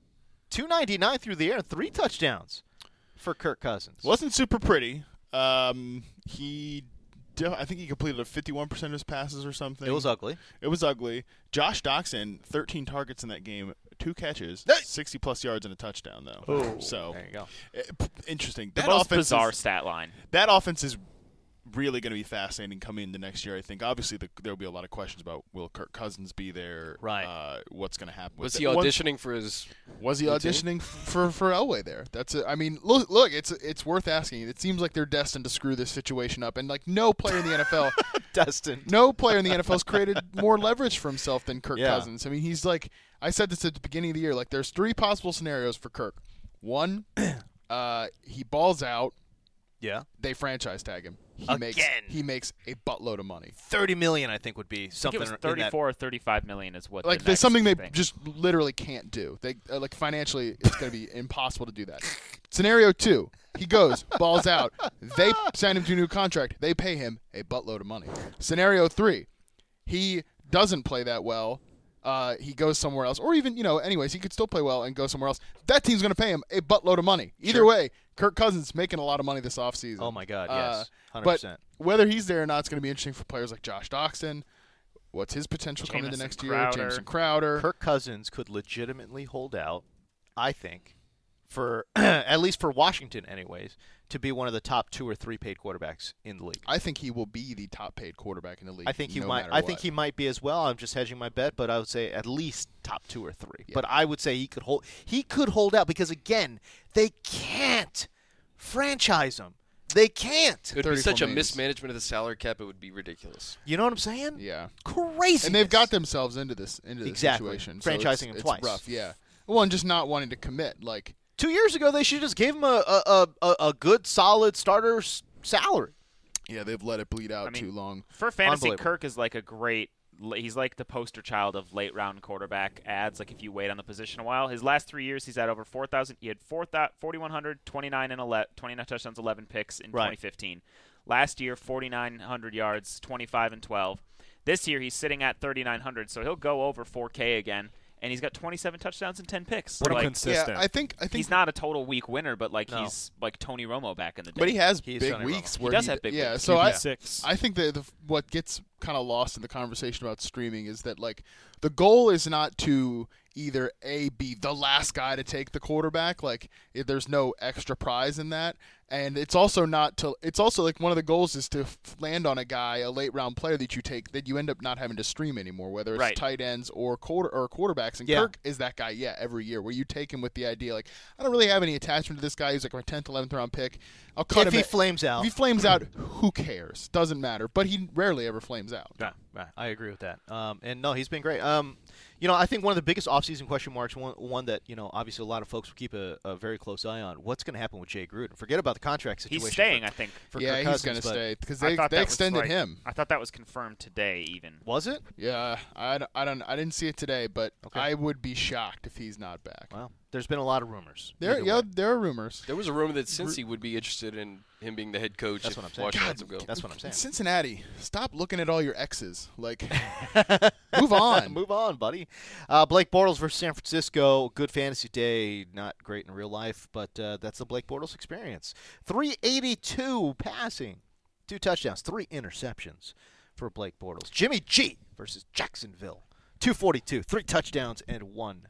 two ninety-nine through the air and three touchdowns for Kirk Cousins. wasn't super pretty. Um, he, def- I think he completed a fifty-one percent of his passes or something. It was ugly. It was ugly. Josh Doxson, thirteen targets in that game, two catches, Hey! sixty plus yards and a touchdown though. Oh, so there you go. eh, p- interesting. The That most offense bizarre is, stat line. that offense is really going to be fascinating coming into next year. I think obviously the, there will be a lot of questions about will Kirk Cousins be there? Right. Uh, what's going to happen? Was with he it. Once- auditioning for his? Was he Good team. auditioning f- for for Elway there? That's a, I mean, look, look, it's it's worth asking. It seems like they're destined to screw this situation up, and like no player in the N F L, Destin. no player in the N F L has created more leverage for himself than Kirk Yeah. Cousins. I mean, he's like I said this at the beginning of the year. Like, there's three possible scenarios for Kirk. One, uh, he balls out. Yeah. They franchise tag him. He makes Again. he makes a buttload of money. thirty million dollars I think would be I think something it was in that- thirty-four or thirty-five million is what. Like the there's next something they thing. just literally can't do. They uh, like financially, it's going to be impossible to do that. Scenario two: he goes, balls out. They sign him to a new contract. They pay him a buttload of money. Scenario three: he doesn't play that well, uh, he goes somewhere else, or even, you know, anyways, he could still play well and go somewhere else. That team's going to pay him a buttload of money. Either Sure. way, Kirk Cousins making a lot of money this offseason. Oh, my God, Uh, yes. one hundred but percent. whether he's there or not, it's going to be interesting for players like Josh Doxson. What's his potential coming into Jamison next year? Crowder. Jameson Crowder. Kirk Cousins could legitimately hold out, I think, for at least for Washington anyways, to be one of the top two or three paid quarterbacks in the league. I think he will be the top paid quarterback in the league. I think he no might. matter I what. think he might be as well. I'm just hedging my bet, but I would say at least top two or three. Yeah. But I would say he could hold. He could hold out because again, they can't franchise him. They can't. It would be thirty-four such a million. mismanagement of the salary cap. It would be ridiculous. You know what I'm saying? Yeah. Crazy. And they've got themselves into this into this Exactly. situation. So Franchising it's, him it's twice. rough, yeah. Well, and just not wanting to commit. Like, Two years ago, they should just give him a a, a, a good, solid starter s- salary. yeah, they've let it bleed out I mean, too long. For fantasy, Unbelievable. Kirk is like a great. He's like the poster child of late round quarterback ads. Like if you wait on the position a while, his last three years he's had over four thousand. He had four forty-one hundred, twenty-nine and eleven, twenty-nine touchdowns, eleven picks in Right. twenty fifteen. Last year, forty-nine hundred yards, twenty-five and twelve. This year he's sitting at thirty-nine hundred, so he'll go over four K again. And he's got twenty-seven touchdowns and ten picks. Pretty like, consistent. Yeah, I think I think he's not a total weak winner, but like No. he's like Tony Romo back in the day. but he has He's big Tony weeks Romo. where He does have big yeah, weeks. so I six. I think that the, what gets kind of lost in the conversation about streaming is that like the goal is not to either A, be the last guy to take the quarterback, like if there's no extra prize in that, and it's also not to it's also like one of the goals is to f- land on a guy, a late round player that you take that you end up not having to stream anymore, whether it's Right. tight ends or quarter or quarterbacks. And Yeah. Kirk is that guy, yeah, every year where you take him with the idea like I don't really have any attachment to this guy. He's like my tenth, eleventh round pick. I'll cut If him he at- flames if out. he flames out, who cares? Doesn't matter. But he rarely ever flames out. Yeah, right. I agree with that. Um, and no, he's been great. Um, you know, I think one of the biggest offseason question marks, one, one that you know, obviously a lot of folks will keep a, a very close eye on. What's going to happen with Jay Gruden? Forget about the contract situation. he's staying, For, I think. for yeah, Kirk he's Cousins, going to but- stay because I they, thought they that was extended like- him. I thought that was confirmed today, even. Was it? Yeah, I, d- I don't I didn't see it today, but Okay. I would be shocked if he's not back. Well, there's been a lot of rumors. There, Either yeah, way. there are rumors. There was a rumor that Cincy would be interested in him being the head coach. That's if what I'm saying. Washington God, lets him go. That's what I'm saying. Cincinnati, stop looking at all your exes. Like, move on. Move on, buddy. Uh, Blake Bortles versus San Francisco. Good fantasy day. Not great in real life, but uh, that's the Blake Bortles experience. three eighty-two passing. Two touchdowns. Three interceptions for Blake Bortles. Jimmy G versus Jacksonville. two forty-two. Three touchdowns and one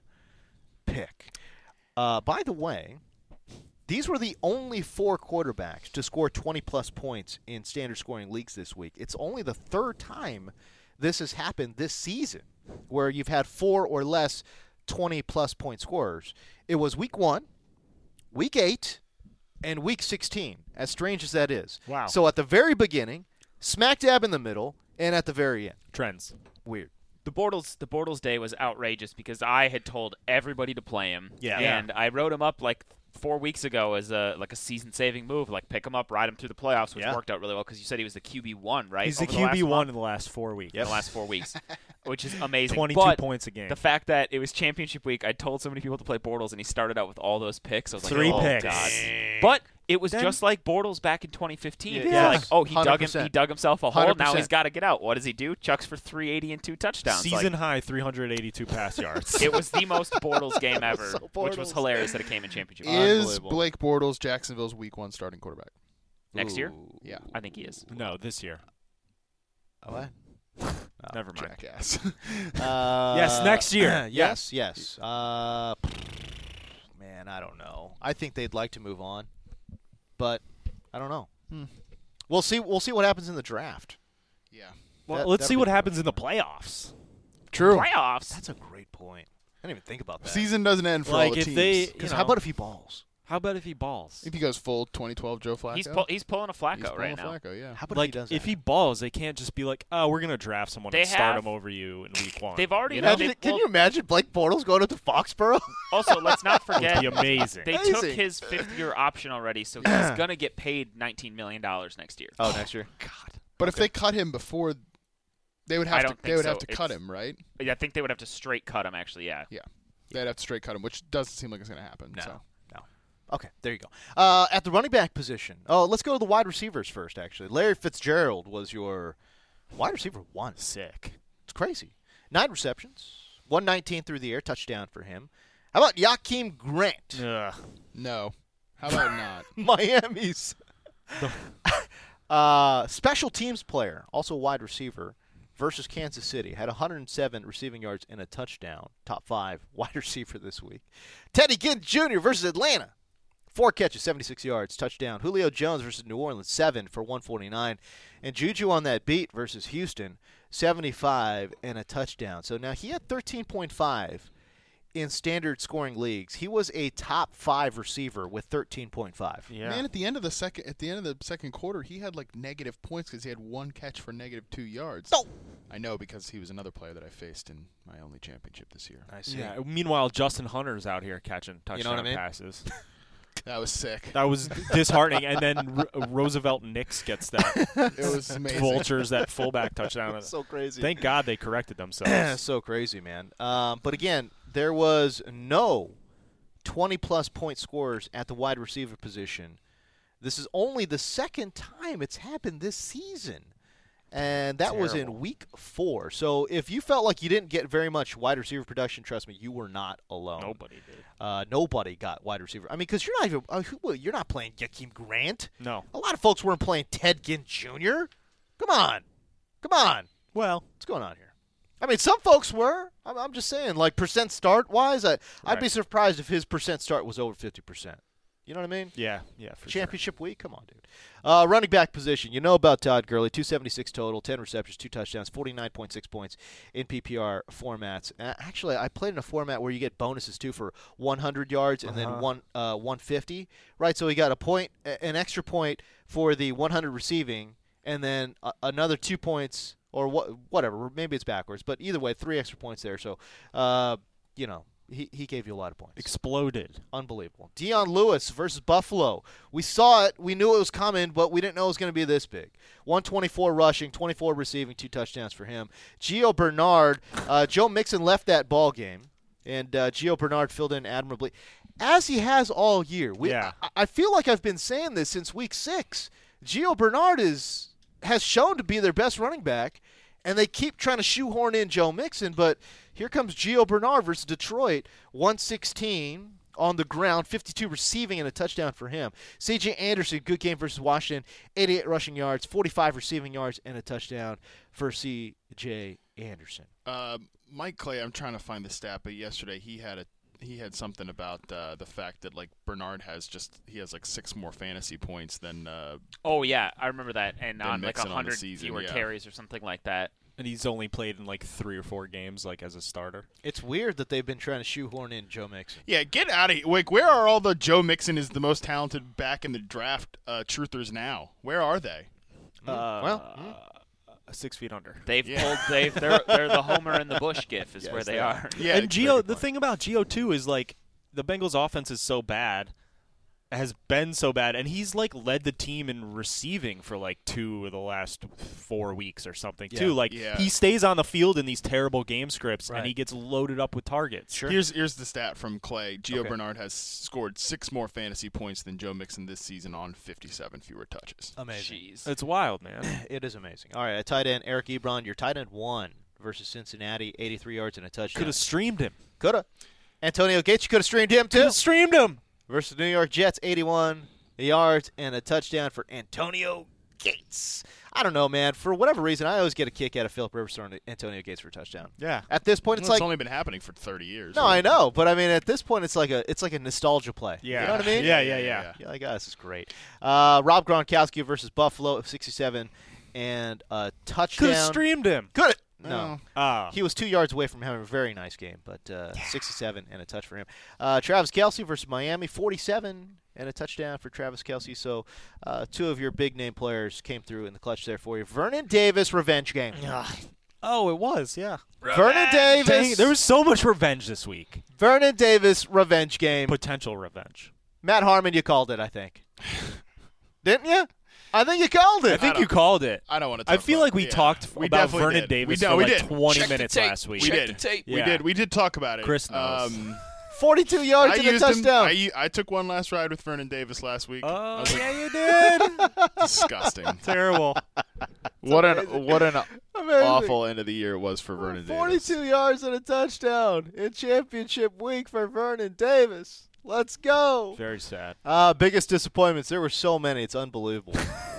pick. Uh, by the way, these were the only four quarterbacks to score twenty-plus points in standard scoring leagues this week. It's only the third time this has happened this season where you've had four or less twenty-plus point scorers. It was week one, week eight, and week sixteen, as strange as that is. Wow. So at the very beginning, smack dab in the middle, and at the very end. Trends. Weird. The Bortles, the Bortles day was outrageous because I had told everybody to play him. Yeah. And I wrote him up like four weeks ago as a like a season-saving move, like pick him up, ride him through the playoffs, which Yeah. worked out really well because you said he was the Q B one, right? He's the over Q B last one month? in the last four weeks. in the last four weeks, which is amazing. twenty-two But points a game. the fact that it was championship week, I told so many people to play Bortles, and he started out with all those picks. I was like, Three oh, picks. God. But it was Then- just like Bortles back in twenty fifteen. Yeah. It's Yes. like, oh, he dug him, one hundred percent. he dug himself a hole. one hundred Now he's percent. got to get out. What does he do? Chucks for three eighty and two touchdowns. Season Like, high three hundred eighty-two pass yards. it was the most Bortles game ever, So which was Bortles. hilarious that it came in championship. week. Is Unbelievable. Blake Bortles Jacksonville's week one starting quarterback? Next year? Ooh. Yeah. I think he is. No, this year. Oh, what? Never mind. Jackass. Uh, Yes, next year. yes, yes. Uh, man, I don't know. I think they'd like to move on, but I don't know. Hmm. We'll see. We'll see what happens in the draft. yeah. Well, That- let's that'd see be what fun. happens in the playoffs. True. Playoffs. That's a great point. I didn't even think about that. Season doesn't end for Like, all the if teams. they- Because you how know. about if he balls? How about if he balls? if he goes full twenty twelve Joe Flacco, He's pull, he's pulling a Flacco He's pulling right a now. Flacco, yeah. How about Like, if he does if that? he balls, they can't just be like, oh, we're going to draft someone They and start have- him over you in week one. They've already. You know, know? Imagine- they, can well, you imagine Blake Bortles going up to Foxborough? Also, let's not It would forget be amazing. they took Amazing. his fifth-year option already, so he's gonna get paid nineteen million dollars next year. oh, next year. God. But if they cut him before, they would I have to. don't They think would so. have to cut It's- him, right? Yeah, I think they would have to straight cut him. Actually, yeah. They'd have to straight cut him, which doesn't seem like it's going to happen. No. So. Okay, there you go. Uh, at the running back position. Oh, let's go to the wide receivers first. Actually, Larry Fitzgerald was your wide receiver one. Sick. crazy. Nine receptions, one nineteen through the air, touchdown for him. How about Jakeem Grant? Ugh. No. How about not? Miami's uh, special teams player, also wide receiver, versus Kansas City. Had one hundred seven receiving yards and a touchdown. Top five wide receiver this week. Teddy Ginn Junior versus Atlanta. Four catches, seventy-six yards, touchdown. Julio Jones versus New Orleans, seven for one forty-nine. And Juju on that beat versus Houston, seventy-five and a touchdown. So now he had thirteen point five in standard scoring leagues. He was a top five receiver with thirteen point five. Yeah. Man, at the end of the second at the end of the second quarter, he had like negative points because he had one catch for negative two yards. No. I know because he was another player that I faced in my only championship this year. I see. Yeah. Meanwhile, Justin Hunter's out here catching touchdown You know what I mean? passes. That was sick. That was disheartening. And then R- Roosevelt Nix gets that. It was amazing. Vultures that fullback touchdown. So crazy. Thank God they corrected themselves. So crazy, man. Um, but again, there was no twenty-plus point scorers at the wide receiver position. This is only the second time it's happened this season. And that was in Terrible. week four. So if you felt like you didn't get very much wide receiver production, trust me, you were not alone. Nobody did. Uh, nobody got wide receiver. I mean, because you're not even uh, who, you're not playing Jakeem Grant. No. A lot of folks weren't playing Ted Ginn Junior Come on, come on. Well, What's going on here? I mean, some folks were. I'm, I'm just saying, like percent start wise, I, I'd be Right. surprised if his percent start was over fifty percent. You know what I mean? yeah, yeah, for sure. Championship week? Come on, dude. Uh, running back position. You know about Todd Gurley. two seventy-six total, ten receptions, two touchdowns, forty-nine point six points in P P R formats. Uh, actually, I played in a format where you get bonuses, too, for one hundred yards and then Uh-huh. one uh, one fifty. Right, so he got a point, an extra point for the one hundred receiving, and then uh, another two points or wha- whatever. Maybe it's backwards. But either way, three extra points there. So, uh, you know, he, he gave you a lot of points. Exploded. Unbelievable. Deion Lewis versus Buffalo. We saw it. We knew it was coming, but we didn't know it was going to be this big. one twenty-four rushing, twenty-four receiving, two touchdowns for him. Gio Bernard, uh, Joe Mixon left that ball game, and uh, Gio Bernard filled in admirably, as he has all year. We, Yeah. I, I feel like I've been saying this since week six. Gio Bernard is has shown to be their best running back, and they keep trying to shoehorn in Joe Mixon, but here comes Gio Bernard versus Detroit, one sixteen on the ground, fifty-two receiving and a touchdown for him. C J Anderson, good game versus Washington, eighty-eight rushing yards, forty-five receiving yards, and a touchdown for C J Anderson. Uh, Mike Clay, I'm trying to find the stat, but yesterday he had a he had something about uh, the fact that like Bernard has just he has like six more fantasy points than uh, Oh yeah, I remember that, and Then on like Mixon a on the hundred season, fewer yeah. carries or something like that. And he's only played in like three or four games, like as a starter. It's weird that they've been trying to shoehorn in Joe Mixon. yeah. Get out of here! Like, where are all the Joe Mixon is the most talented back in the draft uh, truthers now? Where are they? Uh, well, mm. uh, six feet under. They've Yeah. pulled. They've they're they're the Homer in the Bush gif is Yes, where they they are. Yeah, and it's Gio, very the fun. thing about Gio too is like the Bengals' offense is so bad, has been so bad, and he's like led the team in receiving for like two of the last four weeks or something Yeah. too. Like Yeah. he stays on the field in these terrible game scripts, Right. and he gets loaded up with targets. Sure. Here's here's the stat from Clay. Gio Okay. Bernard has scored six more fantasy points than Joe Mixon this season on fifty-seven fewer touches. Amazing. Jeez. It's wild, man. It is amazing. All right, at tight end, Eric Ebron, your tight end one versus Cincinnati, eighty-three yards and a touchdown. Could have streamed him. Could have. Antonio Gates, you could have streamed him Could too. have streamed him. Versus New York Jets, eighty-one yards and a touchdown for Antonio Gates. I don't know, man. For whatever reason, I always get a kick out of Philip Rivers throwing Antonio Gates for a touchdown. Yeah. At this point, it's Well, like only been happening for thirty years. no, I know, but I mean, at this point, it's like a it's like a nostalgia play. Yeah. You know what I mean? Yeah, yeah, yeah. Yeah, like, oh, this is great. Uh, Rob Gronkowski versus Buffalo, sixty-seven and a touchdown. Could have streamed him. Could it? No. Ah. He was two yards away from having a very nice game, but uh, sixty-seven and a touch for him. Uh, Travis Kelce versus Miami, forty-seven and a touchdown for Travis Kelce. So uh, two of your big-name players came through in the clutch there for you. Vernon Davis, revenge game. Oh, it was. Yeah. Vernon Davis. Dang, there was so much revenge this week. Vernon Davis, revenge game. Potential revenge. Matt Harmon, you called it, I think. Didn't you? I think you called it. I think don't- you called it. I don't want to. I Talk feel about, like we yeah. talked We about definitely Vernon did. Davis we, no, for we like did. twenty Check the minutes tape. last week. We Check did. the tape. We Yeah. did. We did talk about it. Chris knows. Um, forty-two yards I and a used him. touchdown. I, u- I took one last ride with Vernon Davis last week. I Oh, was like, yeah, you did. disgusting. Terrible. What amazing. an what an Amazing. awful end of the year it was for Vernon Davis. forty-two yards and a touchdown in championship week for Vernon Davis. Let's go. Very sad. Uh, biggest disappointments. There were so many. It's unbelievable.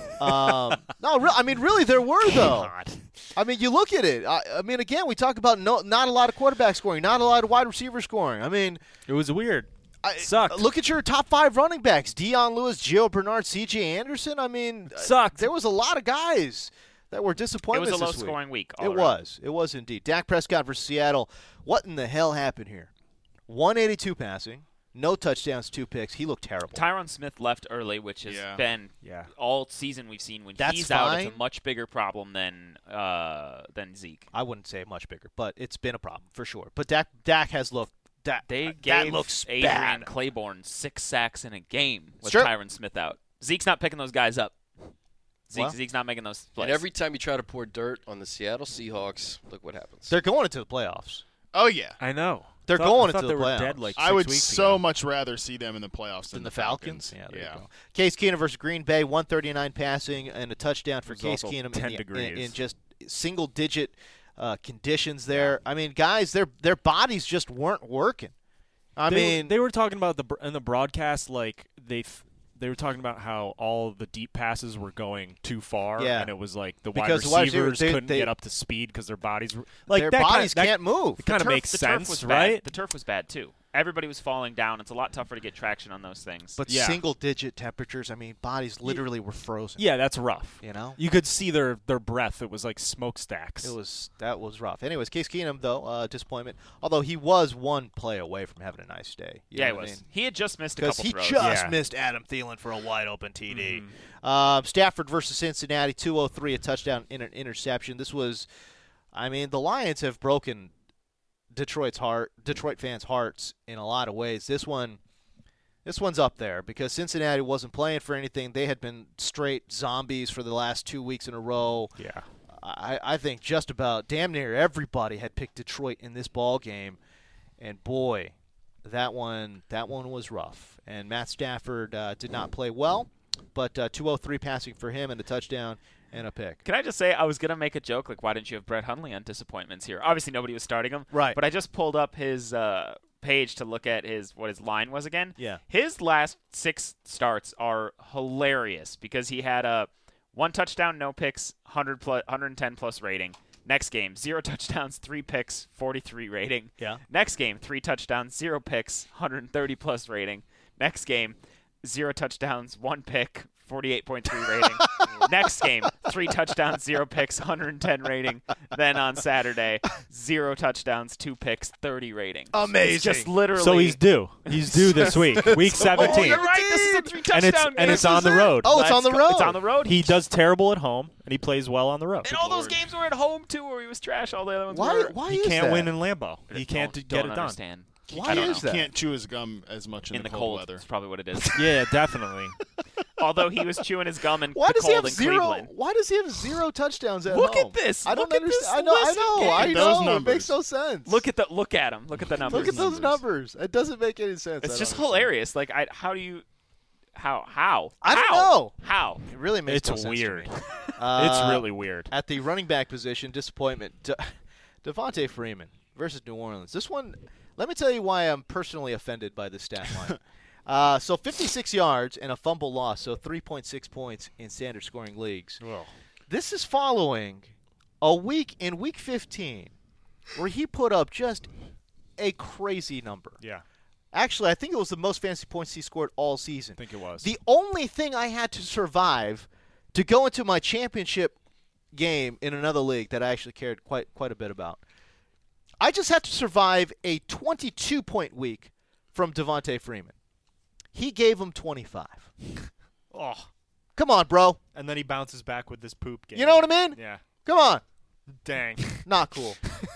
um, no, re- I mean, really, there were, though. I mean, you look at it. I, I mean, again, we talk about no, not a lot of quarterback scoring, not a lot of wide receiver scoring. I mean, It was weird. I, Sucked. Look at your top five running backs: Deion Lewis, Gio Bernard, C J Anderson. I mean, uh, Sucked. There was a lot of guys that were It disappointments was a this week. low-scoring week. It was. It was indeed. Dak Prescott versus Seattle. What in the hell happened here? one eighty-two passing, no touchdowns, two picks. He looked terrible. Tyron Smith left early, which has Yeah. been Yeah. all season we've seen when That's he's out. fine. It's a much bigger problem than uh, than Zeke. I wouldn't say much bigger, but it's been a problem for sure. But Dak, Dak has looked. Dak, They that gave looks Adrian bad. Claiborne six sacks in a game with Sure. Tyron Smith out. Zeke's not picking those guys up. Zeke, Well- Zeke's not making those plays. And every time you try to pour dirt on the Seattle Seahawks, look what happens. They're going into the playoffs. Oh yeah, I know. They're Thought- going I thought into they the were playoffs. dead like I six would weeks so ago. much rather see them in the playoffs than Than the Falcons. Yeah, there yeah. you go. Case Keenum versus Green Bay, one thirty-nine passing and a touchdown for It was Case also Keenum ten in, the- degrees. in, in just single-digit uh, conditions there. I mean, guys, their their bodies just weren't working. I they, mean, they were talking about the br- in the broadcast like they th- they were talking about how all the deep passes were going too far, Yeah. and it was like the Because the wide wide receivers receivers, they- couldn't they- get up to speed because their bodies were like their that bodies kinda, can't move. That kind of turf- makes the turf sense, was right? Bad. The turf was bad too. Everybody was falling down. It's a lot tougher to get traction on those things. But Yeah. single-digit temperatures, I mean, bodies literally were frozen. Yeah, that's rough. You know? You could see their their breath. It was like smokestacks. It was that was rough. Anyways, Case Keenum though uh, disappointment. Although he was one play away from having a nice day. You yeah, know he what was. I mean? He had just missed a Because couple he throws. just Yeah. missed Adam Thielen for a wide open T D. Mm-hmm. Um, Stafford versus Cincinnati, two oh three, a touchdown and an interception. This was, I mean, the Lions have broken Detroit's heart, Detroit fans' hearts in a lot of ways. This one, this one's up there because Cincinnati wasn't playing for anything. They had been straight zombies for the last two weeks in a row. yeah. I, I think just about damn near everybody had picked Detroit in this ball game, and boy, that one that one was rough. And Matt Stafford uh, did not play well, but uh, two oh three passing for him and a touchdown and a pick. Can I just say, I was going to make a joke, like, why didn't you have Brett Hundley on disappointments here? Obviously, nobody was starting him. Right. But I just pulled up his uh, page to look at his what his line was again. Yeah. His last six starts are hilarious because he had a one touchdown, no picks, one hundred plus, one hundred ten plus rating. Next game, zero touchdowns, three picks, forty-three rating. Yeah. Next game, three touchdowns, zero picks, one hundred thirty plus rating. Next game, zero touchdowns, one pick, forty-eight point three rating. Next game, three touchdowns, zero picks, one hundred ten rating. Then on Saturday, zero touchdowns, two picks, thirty rating. Amazing. It's just literally. So he's due. He's due this week, week Oh, seventeen, you're right. This is a three touchdown and it's game. and it's on the road. Oh, it's Let's on the go- road. It's on the road. He does terrible at home, and he plays well on the road. and all those games were at home too, where he was trash. All the other ones Why? were. Why He is can't that? win in Lambeau. He can't don't, d- get don't it done. understand. Why I don't is know. that? Can't chew his gum as much in, In the cold, cold, weather. that's probably what it is. Yeah, definitely. Although he was chewing his gum in Why the does he cold have in zero? Cleveland. Why does he have zero touchdowns at Look home? at this. I don't Look at this understand. I know. I list of know. I games. know. Those It numbers. makes no sense. Look at the look at him. Look at the numbers. Look at those numbers. It doesn't make any sense. I It's don't just understand. hilarious. Like, I, how do you, how, how? I don't How? know. How? It really makes It's no sense to weird. me. It's Uh, really weird. At the running back position, disappointment. De- Devontae Freeman versus New Orleans. This one, let me tell you why I'm personally offended by this stat line. uh, so fifty-six yards and a fumble loss, so three point six points in standard scoring leagues. This is following a week in week fifteen where he put up just a crazy number. Yeah, Actually, I think it was the most fantasy points he scored all season. I think it was. The only thing I had to survive to go into my championship game in another league that I actually cared quite quite a bit about, I just had to survive a twenty-two point week from Devontae Freeman. He gave him twenty-five. oh, Come on, bro. and then he bounces back with this poop game. You know what I mean? Yeah. Come on. Dang. Not cool.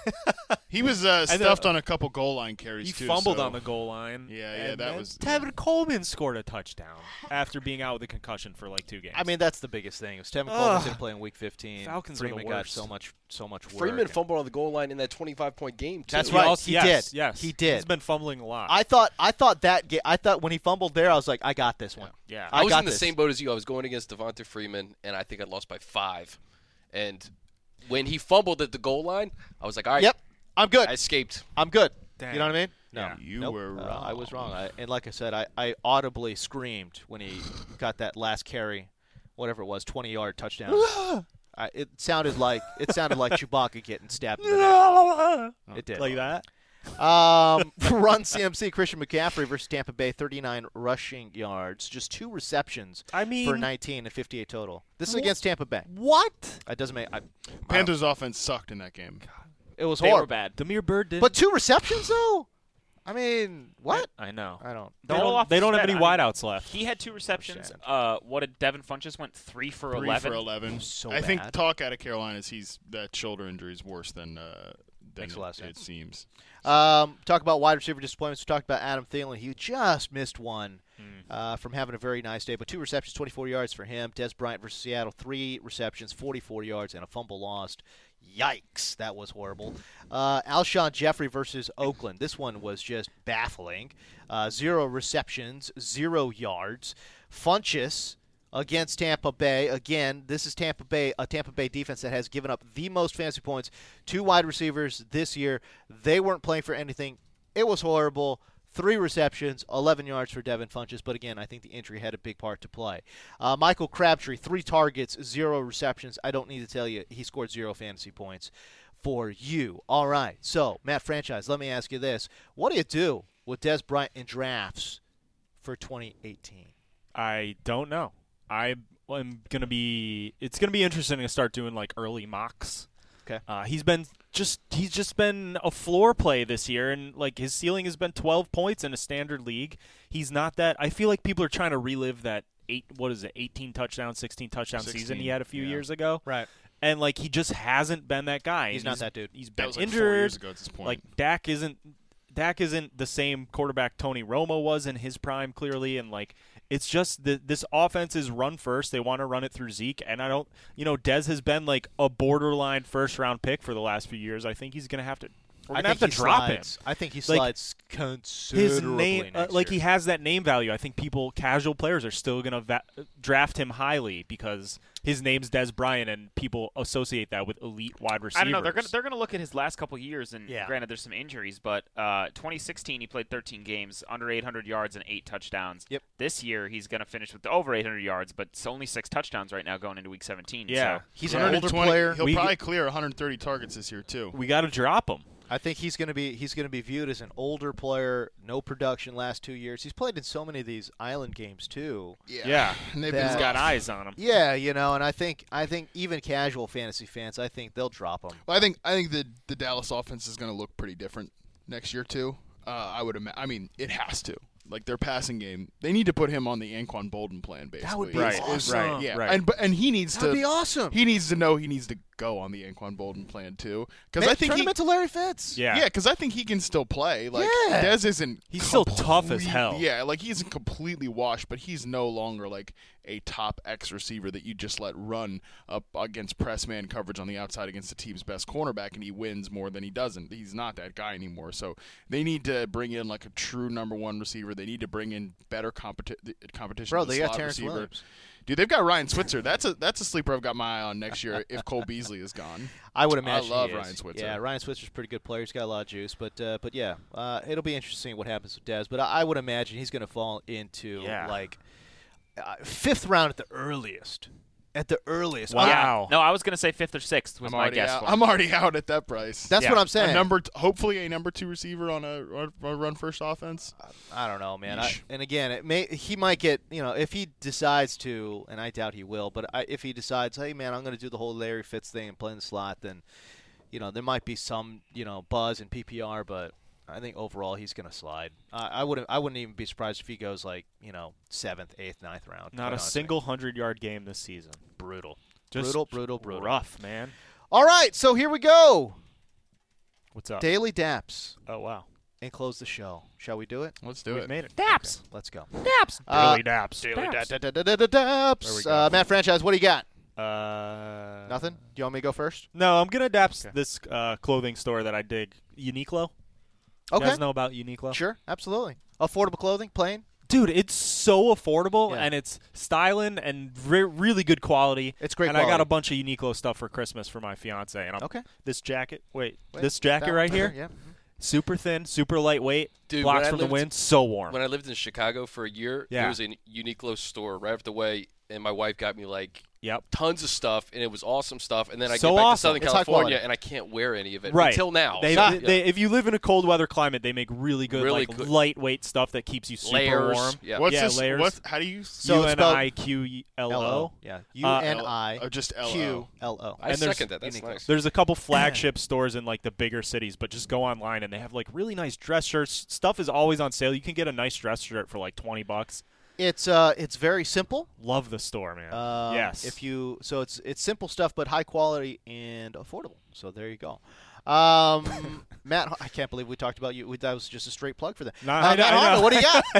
He was uh, And, uh, stuffed on a couple goal line carries He too. fumbled so- on the goal line. Yeah, yeah, and that then was- Tevin Coleman scored a touchdown after being out with a concussion for like two games. I mean, that's the biggest thing. It was Tevin Ugh. Coleman didn't play in week fifteen. Falcons are the Freeman got worst. so much so much work. Freeman and- fumbled on the goal line in that twenty-five point game, too. That's He right. also- He yes, did. Yes, He did. He's been fumbling a lot. I thought I thought that ga- I thought when he fumbled there, I was like, I got this one. yeah. I I was got in the this. same boat as you. I was going against Devonta Freeman, and I think I lost by five. And when he fumbled at the goal line, I was like, all right, Yep, I'm good. I escaped. I'm good. Dang. You know what I mean? No, Yeah. You Nope. were Uh, wrong. I was wrong. I, and like I said, I, I audibly screamed when he got that last carry, whatever it was, twenty-yard touchdown. I, it sounded like it sounded like Chewbacca getting stabbed in the neck. It did. Like that? Um, Run C M C Christian McCaffrey versus Tampa Bay, thirty-nine rushing yards, just two receptions I mean, for nineteen and fifty-eight total. This is against Tampa Bay. what? It doesn't make. I, Panthers' offense sucked in that game. it was They horrible. were bad. Demir Bird did. But two receptions though. I mean, what? I know. I don't. They The whole don't, they don't have offense any bad. I mean, wideouts left. He had two receptions. Sad. Uh, what did Devin Funchess went three for Three eleven? for eleven. So I think bad. talk out of Carolina is he's that shoulder injury is worse than uh, than Makes a lot of it, it sense. seems. Um, talk about wide receiver disappointments. We talked about Adam Thielen. He just missed one uh, from having a very nice day, but two receptions, twenty-four yards for him. Des Bryant versus Seattle, three receptions, forty-four yards, and a fumble lost. Yikes, that was horrible. Uh, Alshon Jeffrey versus Oakland. This one was just baffling. Uh, zero receptions, zero yards. Funchess against Tampa Bay. Again, this is Tampa Bay, a Tampa Bay defense that has given up the most fantasy points to wide receivers this year. They weren't playing for anything. It was horrible. Three receptions, eleven yards for Devin Funchess. But again, I think the injury had a big part to play. Uh, Michael Crabtree, three targets, zero receptions. I don't need to tell you, he scored zero fantasy points for you. All right. So, Matt Franchise, let me ask you this. What do you do with Des Bryant in drafts for twenty eighteen? I don't know. I am gonna be. It's gonna be interesting to start doing like early mocks. Okay. Uh, he's been just he's just been a floor play this year, and like his ceiling has been twelve points in a standard league. He's not that. I feel like people are trying to relive that eight. What is it? eighteen touchdown, sixteen touchdown season sixteen, he had a few yeah. years ago. Right. And like he just hasn't been that guy. He's And not that dude. He's That been was like injured. four years ago at this point. Like Dak isn't Dak isn't the same quarterback Tony Romo was in his prime, clearly, and like it's just that this offense is run first. They want to run it through Zeke, and I don't, you know, Dez has been like a borderline first round pick for the last few years. I think he's gonna have to. We're I gonna have think to he drop slides. him. I think he Like, slides considerably His name, uh, next like year. he has that name value. I think people, casual players, are still gonna va- draft him highly because his name's Des Bryant, and people associate that with elite wide receivers. I don't know. They're gonna they're gonna look at his last couple years, and Yeah. granted, there's some injuries, but uh, twenty sixteen he played thirteen games, under eight hundred yards and eight touchdowns. Yep. This year he's gonna finish with over eight hundred yards, but it's only six touchdowns right now going into week seventeen. Yeah. So. He's an one older twenty player. He'll We- probably clear one hundred thirty targets this year too. we got to drop him. I think he's going to be he's going to be viewed as an older player, no production last two years. He's played in so many of these island games too. Yeah, and they've That- been he's got rough. eyes on him. Yeah, you know, and I think I think even casual fantasy fans, I think they'll drop him. Well, I think I think the the Dallas offense is going to look pretty different next year too. Uh, I would imagine. I mean, it has to. Like their passing game, they need to put him on the Anquan Bolden plan. Basically, would be It's- awesome. it's- Right, Yeah, right. and but and he needs That'd to be awesome. He needs to know he needs to go on the Anquan Bolden plan too, because Man, I think turn he, him into Larry Fitz. Yeah, yeah, because I think he can still play. Like Yeah. Dez isn't. He's still tough as complete- hell. Yeah, like he isn't completely washed, but he's no longer like a top X receiver that you just let run up against press man coverage on the outside against the team's best cornerback, and he wins more than he doesn't. He's not that guy anymore. So they need to bring in like a true number one receiver. They need to bring in better competi- competition. Bro, to the they got slot Terrence receiver. Williams. Dude, they've got Ryan Switzer. That's a that's a sleeper I've got my eye on next year if Cole Beasley is gone. I would imagine. I love he is. Ryan Switzer. Yeah, Ryan Switzer's a pretty good player. He's got a lot of juice, but uh, but yeah, uh, it'll be interesting what happens with Dez. But I, I would imagine he's going to fall into Yeah. like uh, fifth round at the earliest. At the earliest. Wow. Yeah. No, I was gonna say fifth or sixth was I'm my already guess. out. for him. I'm already out at that price. That's Yeah. what I'm saying. A number, t- hopefully a number two receiver on a, on a run first offense. I don't know, man. I, Yeesh. and again, it may he might get you know if he decides to, and I doubt he will. But I, if he decides, hey man, I'm going to do the whole Larry Fitz thing and play in the slot, then you know there might be some you know buzz in P P R, but I think overall he's going to slide. Uh, I wouldn't I wouldn't even be surprised if he goes like you know seventh, eighth, ninth round. Not quite a honestly. single hundred-yard game this season. brutal, Just brutal, brutal, brutal. rough, man. All right, so here we go. What's up? Daily Daps Oh wow, and close the show. Shall we do it? Let's do we've it. made it. Daps. Let's go. Daps. Uh, Daily Daps. Daily Daps. da- da- da- da- da- da- There we Daps. go. Uh, Matt Franchise, what do you got? Uh, Nothing. Do you want me to go first? No, I'm gonna daps Okay. this uh, clothing store that I dig, Uniqlo. Okay. You guys know about Uniqlo? Sure, absolutely. Affordable clothing, plain. Dude, it's so affordable, Yeah. and it's styling and re- really good quality. It's great And I got quality. a bunch of Uniqlo stuff for Christmas for my fiance. And I'm, Okay. this jacket, wait, Wait, this jacket that right one here, Yeah. super thin, super lightweight, Dude, blocks when I from the lived- wind, so warm. When I lived in Chicago for a year, Yeah. there was a Uniqlo store right up the way, and my wife got me like Yep. tons of stuff, and it was awesome stuff. And then I So get back awesome. to Southern It's high California, quality. and I can't wear any of it Right. until now. They, So, they, yeah. they- if you live in a cold weather climate, they make really good, Really like good. lightweight stuff that keeps you super Layers. warm. Yeah. What's Yeah, this? layers. What? How do you? So U it's N spelled I Q L O. Yeah. U N L- I oh, just L O. Q L O. I and there's- second that. That's Uniqlo. nice. There's a couple flagship stores in like the bigger cities, but just go online and they have like really nice dress shirts. Stuff is always on sale. You can get a nice dress shirt for like twenty bucks. It's uh, it's very simple. Love the store, man. Um, yes. If you so it's it's simple stuff, but high quality and affordable. So there you go. Um, Matt, I can't believe we talked about you. We, that was just a straight plug for that. No, uh, I know- Matt I Harmon, know. what do you got?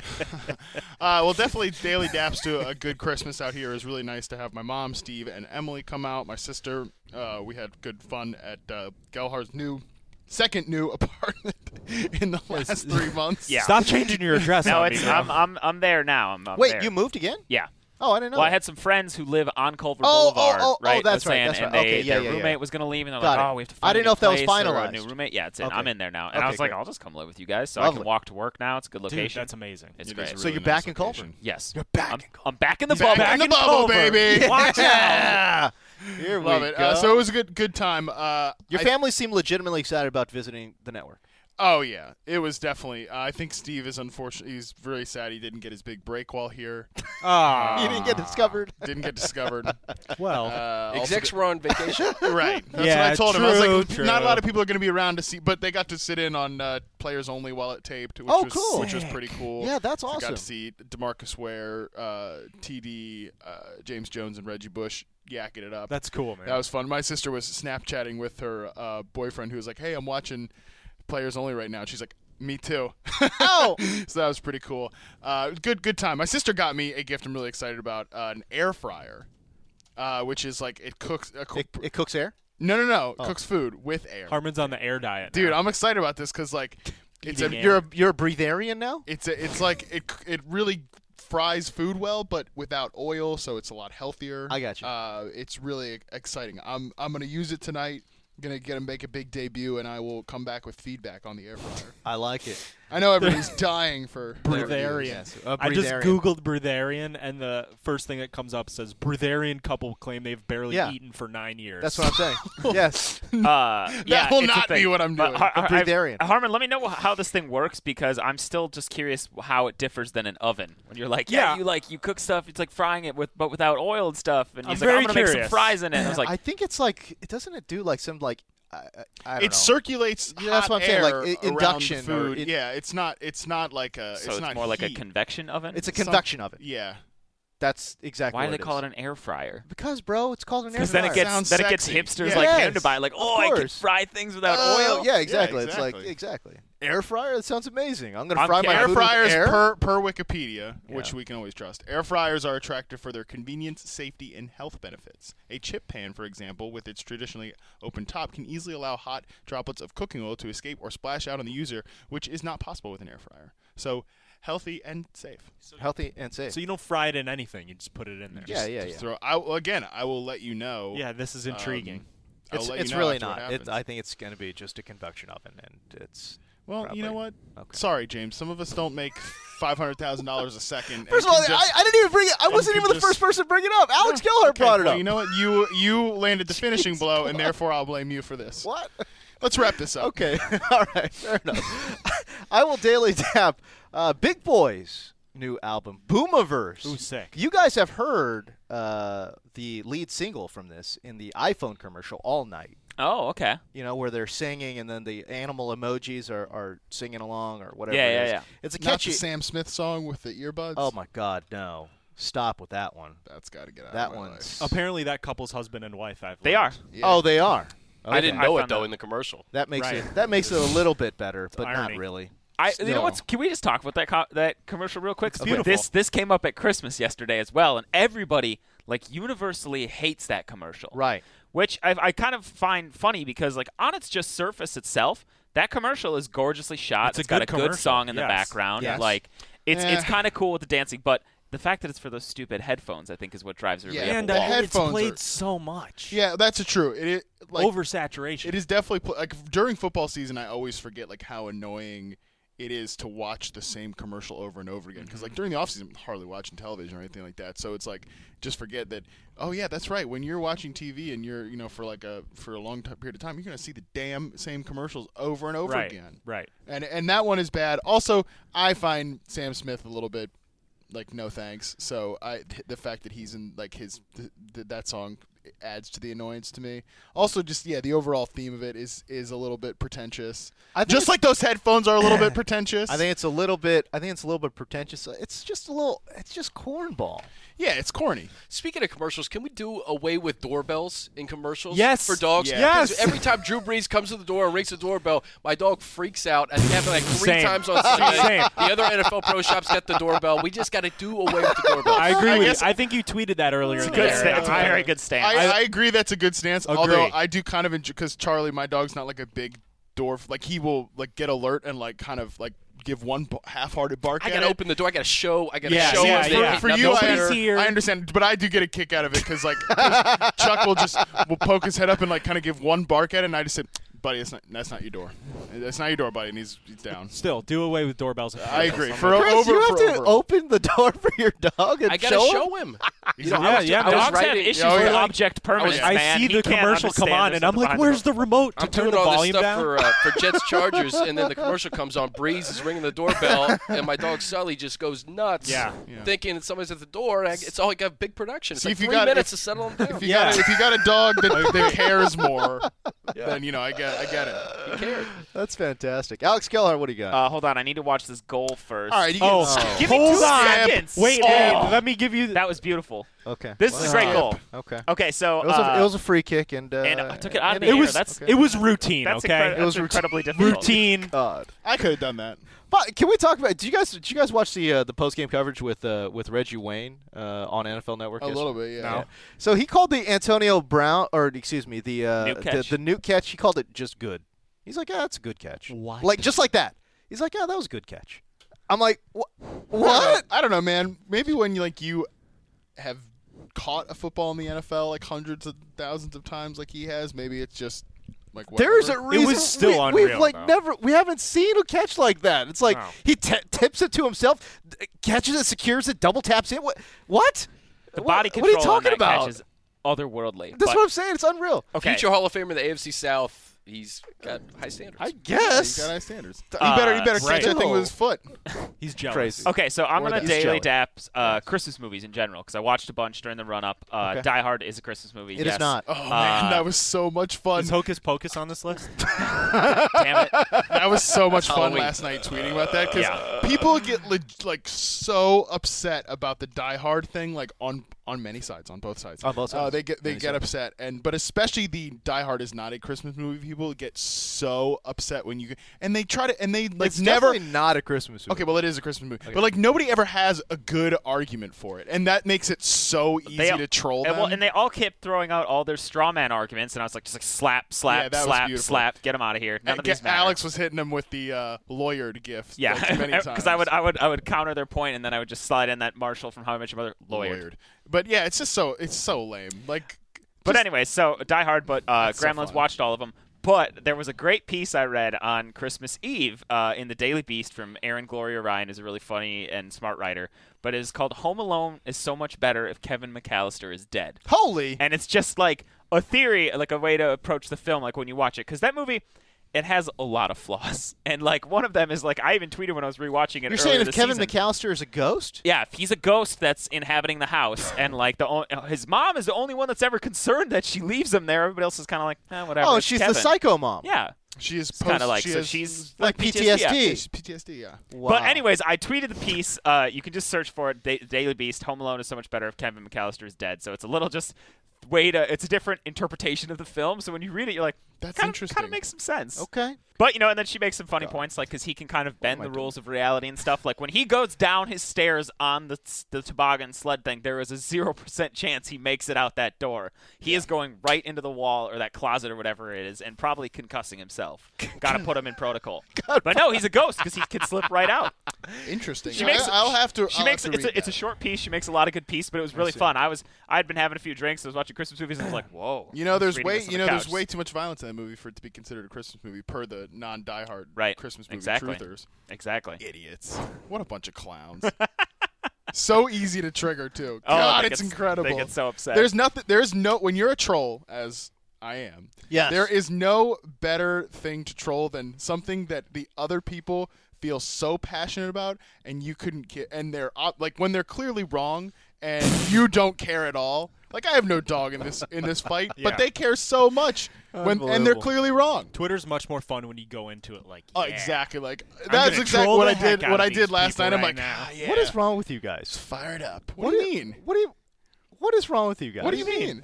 Uh, well, definitely daily daps to a good Christmas out here is really nice to have my mom, Steve, and Emily come out. My sister, uh, we had good fun at uh, Gelhar's new, second new apartment in the last three months. Yeah. Stop changing your address. No, on it's me, bro. I'm I'm I'm there now. I'm, I'm Wait, there. you moved again? Yeah. Oh, I didn't know. Well, I that. had some friends who live on Culver Oh, oh, Boulevard, oh, oh, right? that's was right, saying, that's and right. they, Okay, yeah, their yeah, yeah. roommate was going to leave, and they're Got like, it. "Oh, we have to I find didn't a know new if that was place or a new finalized. roommate." Yeah, it's in. Okay. I'm in there now, and I Okay, was like, good. "I'll just come live with you guys, so I Lovely. can walk to work now. It's a good Dude, location. that's amazing. It's It great." is a So really you're nice back in Culver? location. Yes, You're back I'm, in Culver. I'm back in the He's back bubble. in the bubble, baby. Watch out. Yeah. Here Love we it. go. Uh, so it was a good good time. Uh, Your I- family seemed legitimately excited about visiting the network. Oh yeah, it was definitely. Uh, I think Steve is unfortunate. He's very sad he didn't get his big break while here. Ah, You didn't get discovered. Didn't get discovered. well, Uh, also Execs were on vacation. Right. That's Yeah, what I told him. I was true, like, true. not a lot of people are going to be around to see, but they got to sit in on uh, players only while it taped, which Oh, was cool. which was pretty cool. Yeah, that's So awesome. got to see DeMarcus Ware, uh, T D, uh, James Jones, and Reggie Bush yakking it up. that's cool, man. That was fun. My sister was Snapchatting with her uh, boyfriend, who was like, "Hey, I'm watching players only right now." And she's like, "Me too." Oh. So that was pretty cool. Uh, good, good time. My sister got me a gift I'm really excited about: uh, an air fryer, uh, which is like it cooks. Uh, cook, It, it cooks air? no, no, no, Oh. cooks food with air. Harmon's on the air diet, Dude, now. I'm excited about this because like it's a, Eating air. You're a, you're a breatharian now? it's a, it's like it it really fries food well, but without oil, so it's a lot healthier. I got you. Uh, it's really exciting. I'm I'm gonna use it tonight. Gonna get to make a big debut, and I will come back with feedback on the air fryer. I like it. I know everybody's dying for their Breatharian. reviews. Yes, a I just breatharian. googled breatharian, and the first thing that comes up says breatharian couple claim they've barely Yeah. eaten for nine years. That's what I'm saying. Yes. Uh, yeah, will it's a not be thing. what I'm But doing. Har- A Har- breatharian. I- Harmon, let me know how this thing works because I'm still just curious how it differs than an oven. When you're like, yeah, Yeah. you like you cook stuff, it's like frying it with, but without oil and stuff. And I'm he's like, very I'm gonna make some curious. fries in it. And I was like, I think it's like, it doesn't it do like some like, I, I, I don't It know. circulates Yeah, that's hot what I'm saying, like, air i- around the induction or food. it- yeah, it's not. It's not like a. so it's, it's, not more like a heat. convection oven. It's a Some- convection oven. Yeah. That's exactly Why what do they it call is. it an air fryer? Because, bro, it's called an air Because then fryer. it gets Sounds then it gets sexy. hipsters Yeah. like Yes, him to buy like, of oh, I can course. fry things without Oh, oil. yeah, exactly. It's exactly. like, exactly. Air fryer? That sounds amazing. I'm going to I'm fry my kidding. Air food fryers with air. per per Wikipedia, which Yeah. we can always trust. Air fryers are attractive for their convenience, safety, and health benefits. A chip pan, for example, with its traditionally open top, can easily allow hot droplets of cooking oil to escape or splash out on the user, which is not possible with an air fryer. So healthy and safe. Healthy and safe. So you don't fry it in anything; you just put it in there. yeah, yeah, Just yeah. Throw. I, well, again, I will let you know. Yeah, this is intriguing. Um, I'll It's, let you it's know really after what not. It, happens. I think it's going to be just a convection oven, and it's well, probably, you know what? Okay. Sorry, James. Some of us don't make five hundred thousand dollars a second. First of and all, can I, just- I didn't even bring it. I and wasn't can even the just- first person to bring it up. Alex Yeah, Gilhart okay, brought it well, up. You know what? You you landed the finishing blow, and therefore I'll blame you for this. What? Let's wrap this up. Okay. All right. Fair enough. I will daily tap uh, Big Boy's new album, Boomiverse. Ooh, sick. You guys have heard uh, the lead single from this in the iPhone commercial all night. Oh, okay. You know, where they're singing and then the animal emojis are, are singing along or whatever. Yeah, it yeah, is. yeah. It's a Not catchy. the Sam Smith song with the earbuds. Oh my God, no! Stop with that one. That's got to get out. That of my one's. life. Apparently, that couple's husband and wife. I've They are. learned. Yeah. Oh, they are. I didn't I know it found though out. in the commercial. That makes Right. it. That makes it a little bit better, but not irony. really. I, you No. know what's? Can we just talk about that co- that commercial real quick? It's beautiful. This this came up at Christmas yesterday as well, and everybody like universally hates that commercial. Right. Which I, I kind of find funny because like on its just surface itself, that commercial is gorgeously shot. It's a got good a good commercial. song in the Yes. background. Yes. Like It's Eh. it's kind of cool with the dancing, but the fact that it's for those stupid headphones, I think, is what drives it. Yeah, really and the uh, it's headphones played are- so much. Yeah, that's a true. It, it like Oversaturation. it is definitely pl- like during football season. I always forget like how annoying it is to watch the same commercial over and over again. Because like during the off season, I'm hardly watching television or anything like that. So it's like just forget that. Oh yeah, that's right. When you're watching T V and you're you know for like a for a long t- period of time, you're gonna see the damn same commercials over and over right. again. Right. And and that one is bad. Also, I find Sam Smith a little bit like no thanks. So I the fact that he's in like his th- th- that song adds to the annoyance to me. Also, just yeah, the overall theme of it is is a little bit pretentious. I think Just it's- like those headphones are a little bit pretentious. I think it's a little bit. I think it's a little bit pretentious. It's just a little. It's just cornball. yeah, it's corny. Speaking of commercials, can we do away with doorbells in commercials Yes. for dogs? Yeah. Because Yes. every time Drew Brees comes to the door and rings the doorbell, my dog freaks out. And it happened like three Same. times on Sunday. Same. The other N F L pro shops got the doorbell. We just got to do away with the doorbell. I agree I with guess- you. I think you tweeted that earlier in the Good year. sta- it's a I- very good stance. I, I agree that's a good stance. Agree. Although I do kind of enjoy because Charlie, my dog's not like a big door. Like he will like get alert and like kind of like give one b- half-hearted bark. I at got to it. open the door. I got to show. I got to Yeah, show yeah, him yeah. that For nothing's you, I, there. Nobody's here. I understand, but I do get a kick out of it because like Chuck will just will poke his head up and like kind of give one bark at it, and I just said, "Buddy, that's not that's not your door. That's not your door, buddy." And he's, he's down. Still, do away with doorbells. I agree. For Chris, over, you have for to overall. open the door for your dog and I got to show him? show him. You know, Yeah, I was, yeah, I was Dogs have writing, issues Oh, with yeah. object permanence, I man. see He the can't commercial come understand on, this and I'm like, behind "Where's the the remote to I'm turn doing the all this volume stuff down?" for uh, for Jets Chargers, and then the commercial comes on. Breeze is ringing the doorbell, and my dog Sully just goes nuts, Yeah. Yeah. thinking that somebody's at the door. And I, it's all like a big production. It's See, like if you three got- minutes if- to settle them down. If you Yeah. got a, if you got a dog that, that cares more, then you know I get I get it. He cared. That's fantastic. Alex Keller, what do you got? Uh, hold on, I need to watch this goal first. All right, you Oh, get Give me hold two on. seconds. Wait, Oh. hey, let me give you. That was beautiful. okay. This is a great Wow. goal. Okay. Okay, so It was, uh, a, it was a free kick, and uh, and I took it out of and the it air. was That's it was routine. that's, okay, incre- It was that's incredibly difficult. routine. God. I could have done that. But can we talk about? Did you guys? Did you guys watch the uh, the post game coverage with uh, with Reggie Wayne uh, on N F L Network? A yesterday? little bit, yeah. No. So he called the Antonio Brown, or excuse me, the uh, Nuke the, catch. the nuke catch. He called it just good. He's like, yeah, that's a good catch. What? Like just like that. He's like, yeah, that was a good catch. I'm like, wh- I don't know. what? I don't know, man. Maybe when you like you have caught a football in the N F L like hundreds of thousands of times, like he has, maybe it's just like whatever. There's a reason. was still we, unreal, We've like though. never. We haven't seen a catch like that. It's like No. he t- tips it to himself, d- catches it, secures it, double taps it. What? What? The What- body What control are you talking on that about? catch is otherworldly. That's but, what I'm saying. It's unreal. okay. Future Hall of Famer in the A F C South. He's got high standards. I He's guess. got high standards. Uh, he better, he better right. catch that thing with his foot. He's jealous. Crazy. Okay, so I'm Or gonna the- daily jelly. dap uh, Christmas movies in general because I watched a bunch during the run up. Uh, Okay. Die Hard is a Christmas movie. It is yes. not. Oh man, Uh, that was so much fun. Is Hocus Pocus on this list? Damn it. That was so much fun Halloween. last night tweeting about that because Yeah. people get leg- like so upset about the Die Hard thing, like on on many sides, on both sides. On both Uh, sides. they get they Many get sides. upset, and but especially the Die Hard is not a Christmas movie. People get so upset when you and they try to and they like It's never. definitely not a Christmas movie. Okay, well, it is a Christmas movie, but like nobody ever has a good argument for it, and that makes it so easy They- to troll And, them. well, and they all kept throwing out all their straw man arguments, and I was like, just like slap, slap, Yeah, that was slap, beautiful. slap, get them out of here. None And of these Ga- matter. Alex was hitting them with the uh, lawyered gift. yeah, like, many times. because I would, I would, I would counter their point, and then I would just slide in that Marshall from How I Met Your Mother, lawyered. lawyered. But yeah, it's just so it's so lame. Like, But just- anyway, so Die Hard, but uh, That's so Gremlins fun. watched all of them. But there was a great piece I read on Christmas Eve uh, in the Daily Beast from Aaron Gloria Ryan, who's a really funny and smart writer. But it is called "Home Alone is so much better if Kevin McAllister is dead." Holy. And it's just like a theory, like a way to approach the film, like when you watch it, because that movie. It has a lot of flaws, and like one of them is like I even tweeted when I was rewatching it. You're earlier saying if this Kevin season. McAllister is a ghost? Yeah, if he's a ghost that's inhabiting the house, and like the o- his mom is the only one that's ever concerned that she leaves him there. Everybody else is kind of like, eh, whatever. Oh, it's she's Kevin. the psycho mom. Yeah, she is kinda post- like- she so is- she's Like P P T S D. yeah, she's P T S D. Yeah. Wow. But anyways, I tweeted the piece. Uh, you can just search for it. Da- Daily Beast. Home Alone is so much better if Kevin McAllister is dead. So it's a little just way to. It's a different interpretation of the film. So when you read it, you're like, That's Kind interesting. of makes some sense. Okay. But, you know, and then she makes some funny points, like, because he can kind of bend am I the rules of reality and stuff. Like, when he goes down his stairs on the the toboggan sled thing, there is a zero percent chance he makes it out that door. He is going right into the wall or that closet or whatever it is and probably concussing himself. Got to put him in protocol. But no, he's a ghost because he can slip right out. Interesting. She makes, I, will have to. She I'll makes have to it's a, read it's a that. short piece. She makes a lot of good piece, but it was really see. fun. I was I had been having a few drinks. I was watching Christmas movies and I was like, whoa. You know, I was there's reading way this on you the know there's couch. way too much violence in that movie for it to be considered a Christmas movie per the non-diehard Right. Christmas movie Exactly. truthers. Exactly. Idiots. What a bunch of clowns. So easy to trigger too. Oh, God, they it's get- incredible. They get so upset. There's nothing. There's no. When you're a troll, as I am, Yes. there is no better thing to troll than something that the other people feel so passionate about, and you couldn't get. And they're op- like when they're clearly wrong, and you don't care at all. Like I have no dog in this in this fight, Yeah. but they care so much when, and they're Unbelievable. clearly wrong. Twitter's much more fun when you go into it like, Oh, yeah. exactly. Like I'm that's gonna exactly troll what the I did. heck out What of I did these last night. people I'm right like, now. ah, yeah. What is wrong with you guys? Fired up. What, do you mean? What do you? What is wrong with you guys? What do you mean?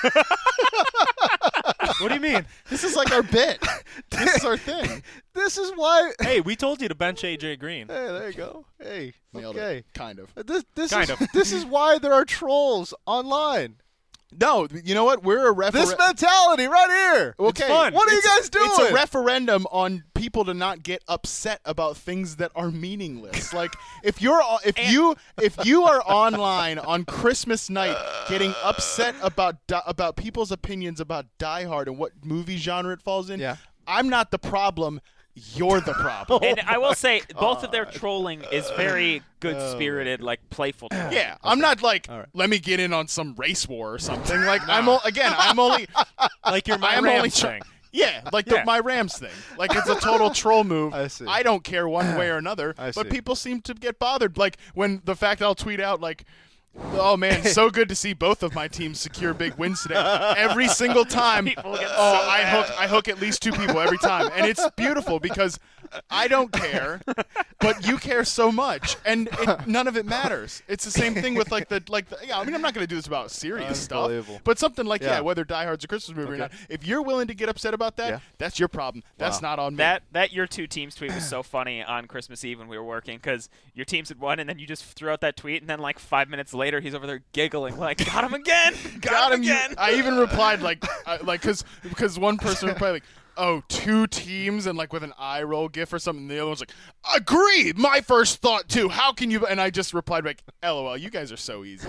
What do you mean? This is like our bit. This is our thing. This is why. Hey, we told you to bench A J Green. Hey, there you go. Hey, Nailed okay. it. Kind of. This, this Kind is of. this is why there are trolls online. No, you know what? We're a referendum. This mentality right here. Okay, fun. What are you it's- guys doing? It's a referendum on people to not get upset about things that are meaningless. Like if you're o- if you if you are online on Christmas night getting upset about di- about people's opinions about Die Hard and what movie genre it falls in, Yeah. I'm not the problem. You're the problem. And I will say, both of their trolling is very good-spirited, like playful. Trolling. Yeah, I'm not like All right. let me get in on some race war or something. Like I'm o- again, I'm only Like your I my am Rams only tr- thing. Yeah, like Yeah. The, my Rams thing. Like it's a total troll move. I see. I don't care one way or another. I but see. people seem to get bothered. Like when the fact I'll tweet out like, "Oh man, so good to see both of my teams secure big wins today." Every single time, People get oh, so I mad. hook I hook at least two people every time, and it's beautiful because I don't care, but you care so much, and it, none of it matters. It's the same thing with like the like. The, yeah, I mean, I'm not going to do this about serious stuff, Unbelievable. but something like yeah, Yeah. whether Die Hard's a Christmas movie or Okay. not. If you're willing to get upset about that, Yeah. that's your problem. That's Wow. not on me. That that your two teams tweet was so funny on Christmas Eve when we were working because your teams had won and then you just threw out that tweet and then like five minutes later he's over there giggling like got him again, got, got him him. you- again. I even replied like, uh, like, cause, because one person replied like, "Oh, two teams," and like with an eye roll gif or something. And the other one's like, "Agree. My first thought too. How can you?" And I just replied like, "LOL. You guys are so easy."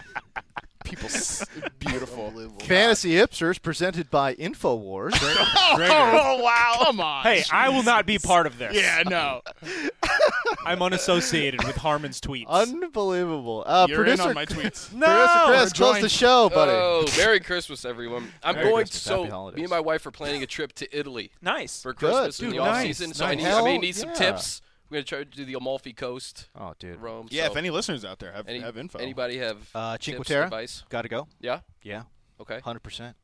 People, s- beautiful. Fantasy Hipsters presented by Infowars. Oh wow! Come on. Hey, I will not be part of this. Yeah, no. I'm unassociated with Harmon's tweets. Unbelievable. Uh, You're in producer on my tweets. no, Producer Chris, close join- the show, buddy. Oh, Merry Christmas, everyone! I'm Merry going Christmas, to. So happy holidays. me and my wife are planning a trip to Italy Nice. for Christmas Dude, in the nice, off season. So I nice. need, Hell I may need some yeah. tips. We're gonna try to do the Amalfi Coast, Oh, dude. Rome. Yeah, so if any listeners out there have any, have info. anybody have Uh, tips, Cinque Terre? advice? Got to go. Yeah. Yeah, Okay. one hundred percent.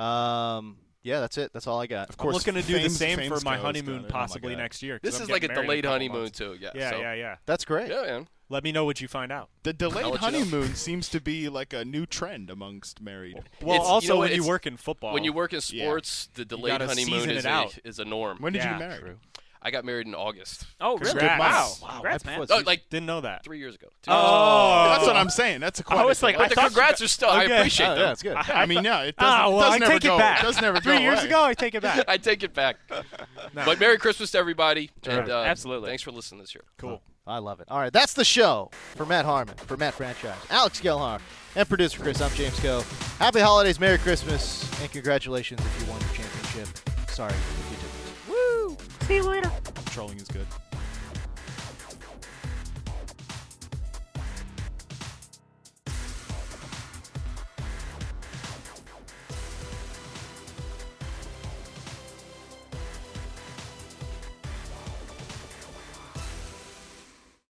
Um, yeah, that's it. That's all I got. Of I'm course, looking to do the Fame's- same Fame's for my goes honeymoon down it. Oh my possibly God. next year. 'cause This I'm is like a getting married in delayed couple honeymoon months. too. Yeah. Yeah, so, yeah, yeah. That's great. Yeah, man. Let me know what you find out. The delayed I'll let you know. honeymoon seems to be like a new trend amongst married. Well, It's- you also know what, when you it's- work in football, When you work in Yeah. sports, the delayed gotta honeymoon season is it a, out. is a norm. When did Yeah. you get married? True. I got married in August. Oh, really? Congrats. Wow. Wow. Congrats, Right man. before Oh, like didn't know that. three years ago. Two Oh, That's what I'm saying. That's a I was like, quite I But the thought you congrats are still. I Okay. appreciate Oh, them. yeah, that's good. I mean, yeah, it doesn't, Ah, well, it does I never take go. it back. It does never Three go years away. ago, I take it back. I take it back. No. But Merry Christmas to everybody. Sure. And, uh, Absolutely. Thanks for listening this year. Cool. I love it. All right, that's the show for Matt Harmon, for Matt Franchise, Alex Gelhar, and producer Chris. I'm James Go. Happy holidays, Merry Christmas, and congratulations if you won your championship. Sorry if you didn't. Trolling is good.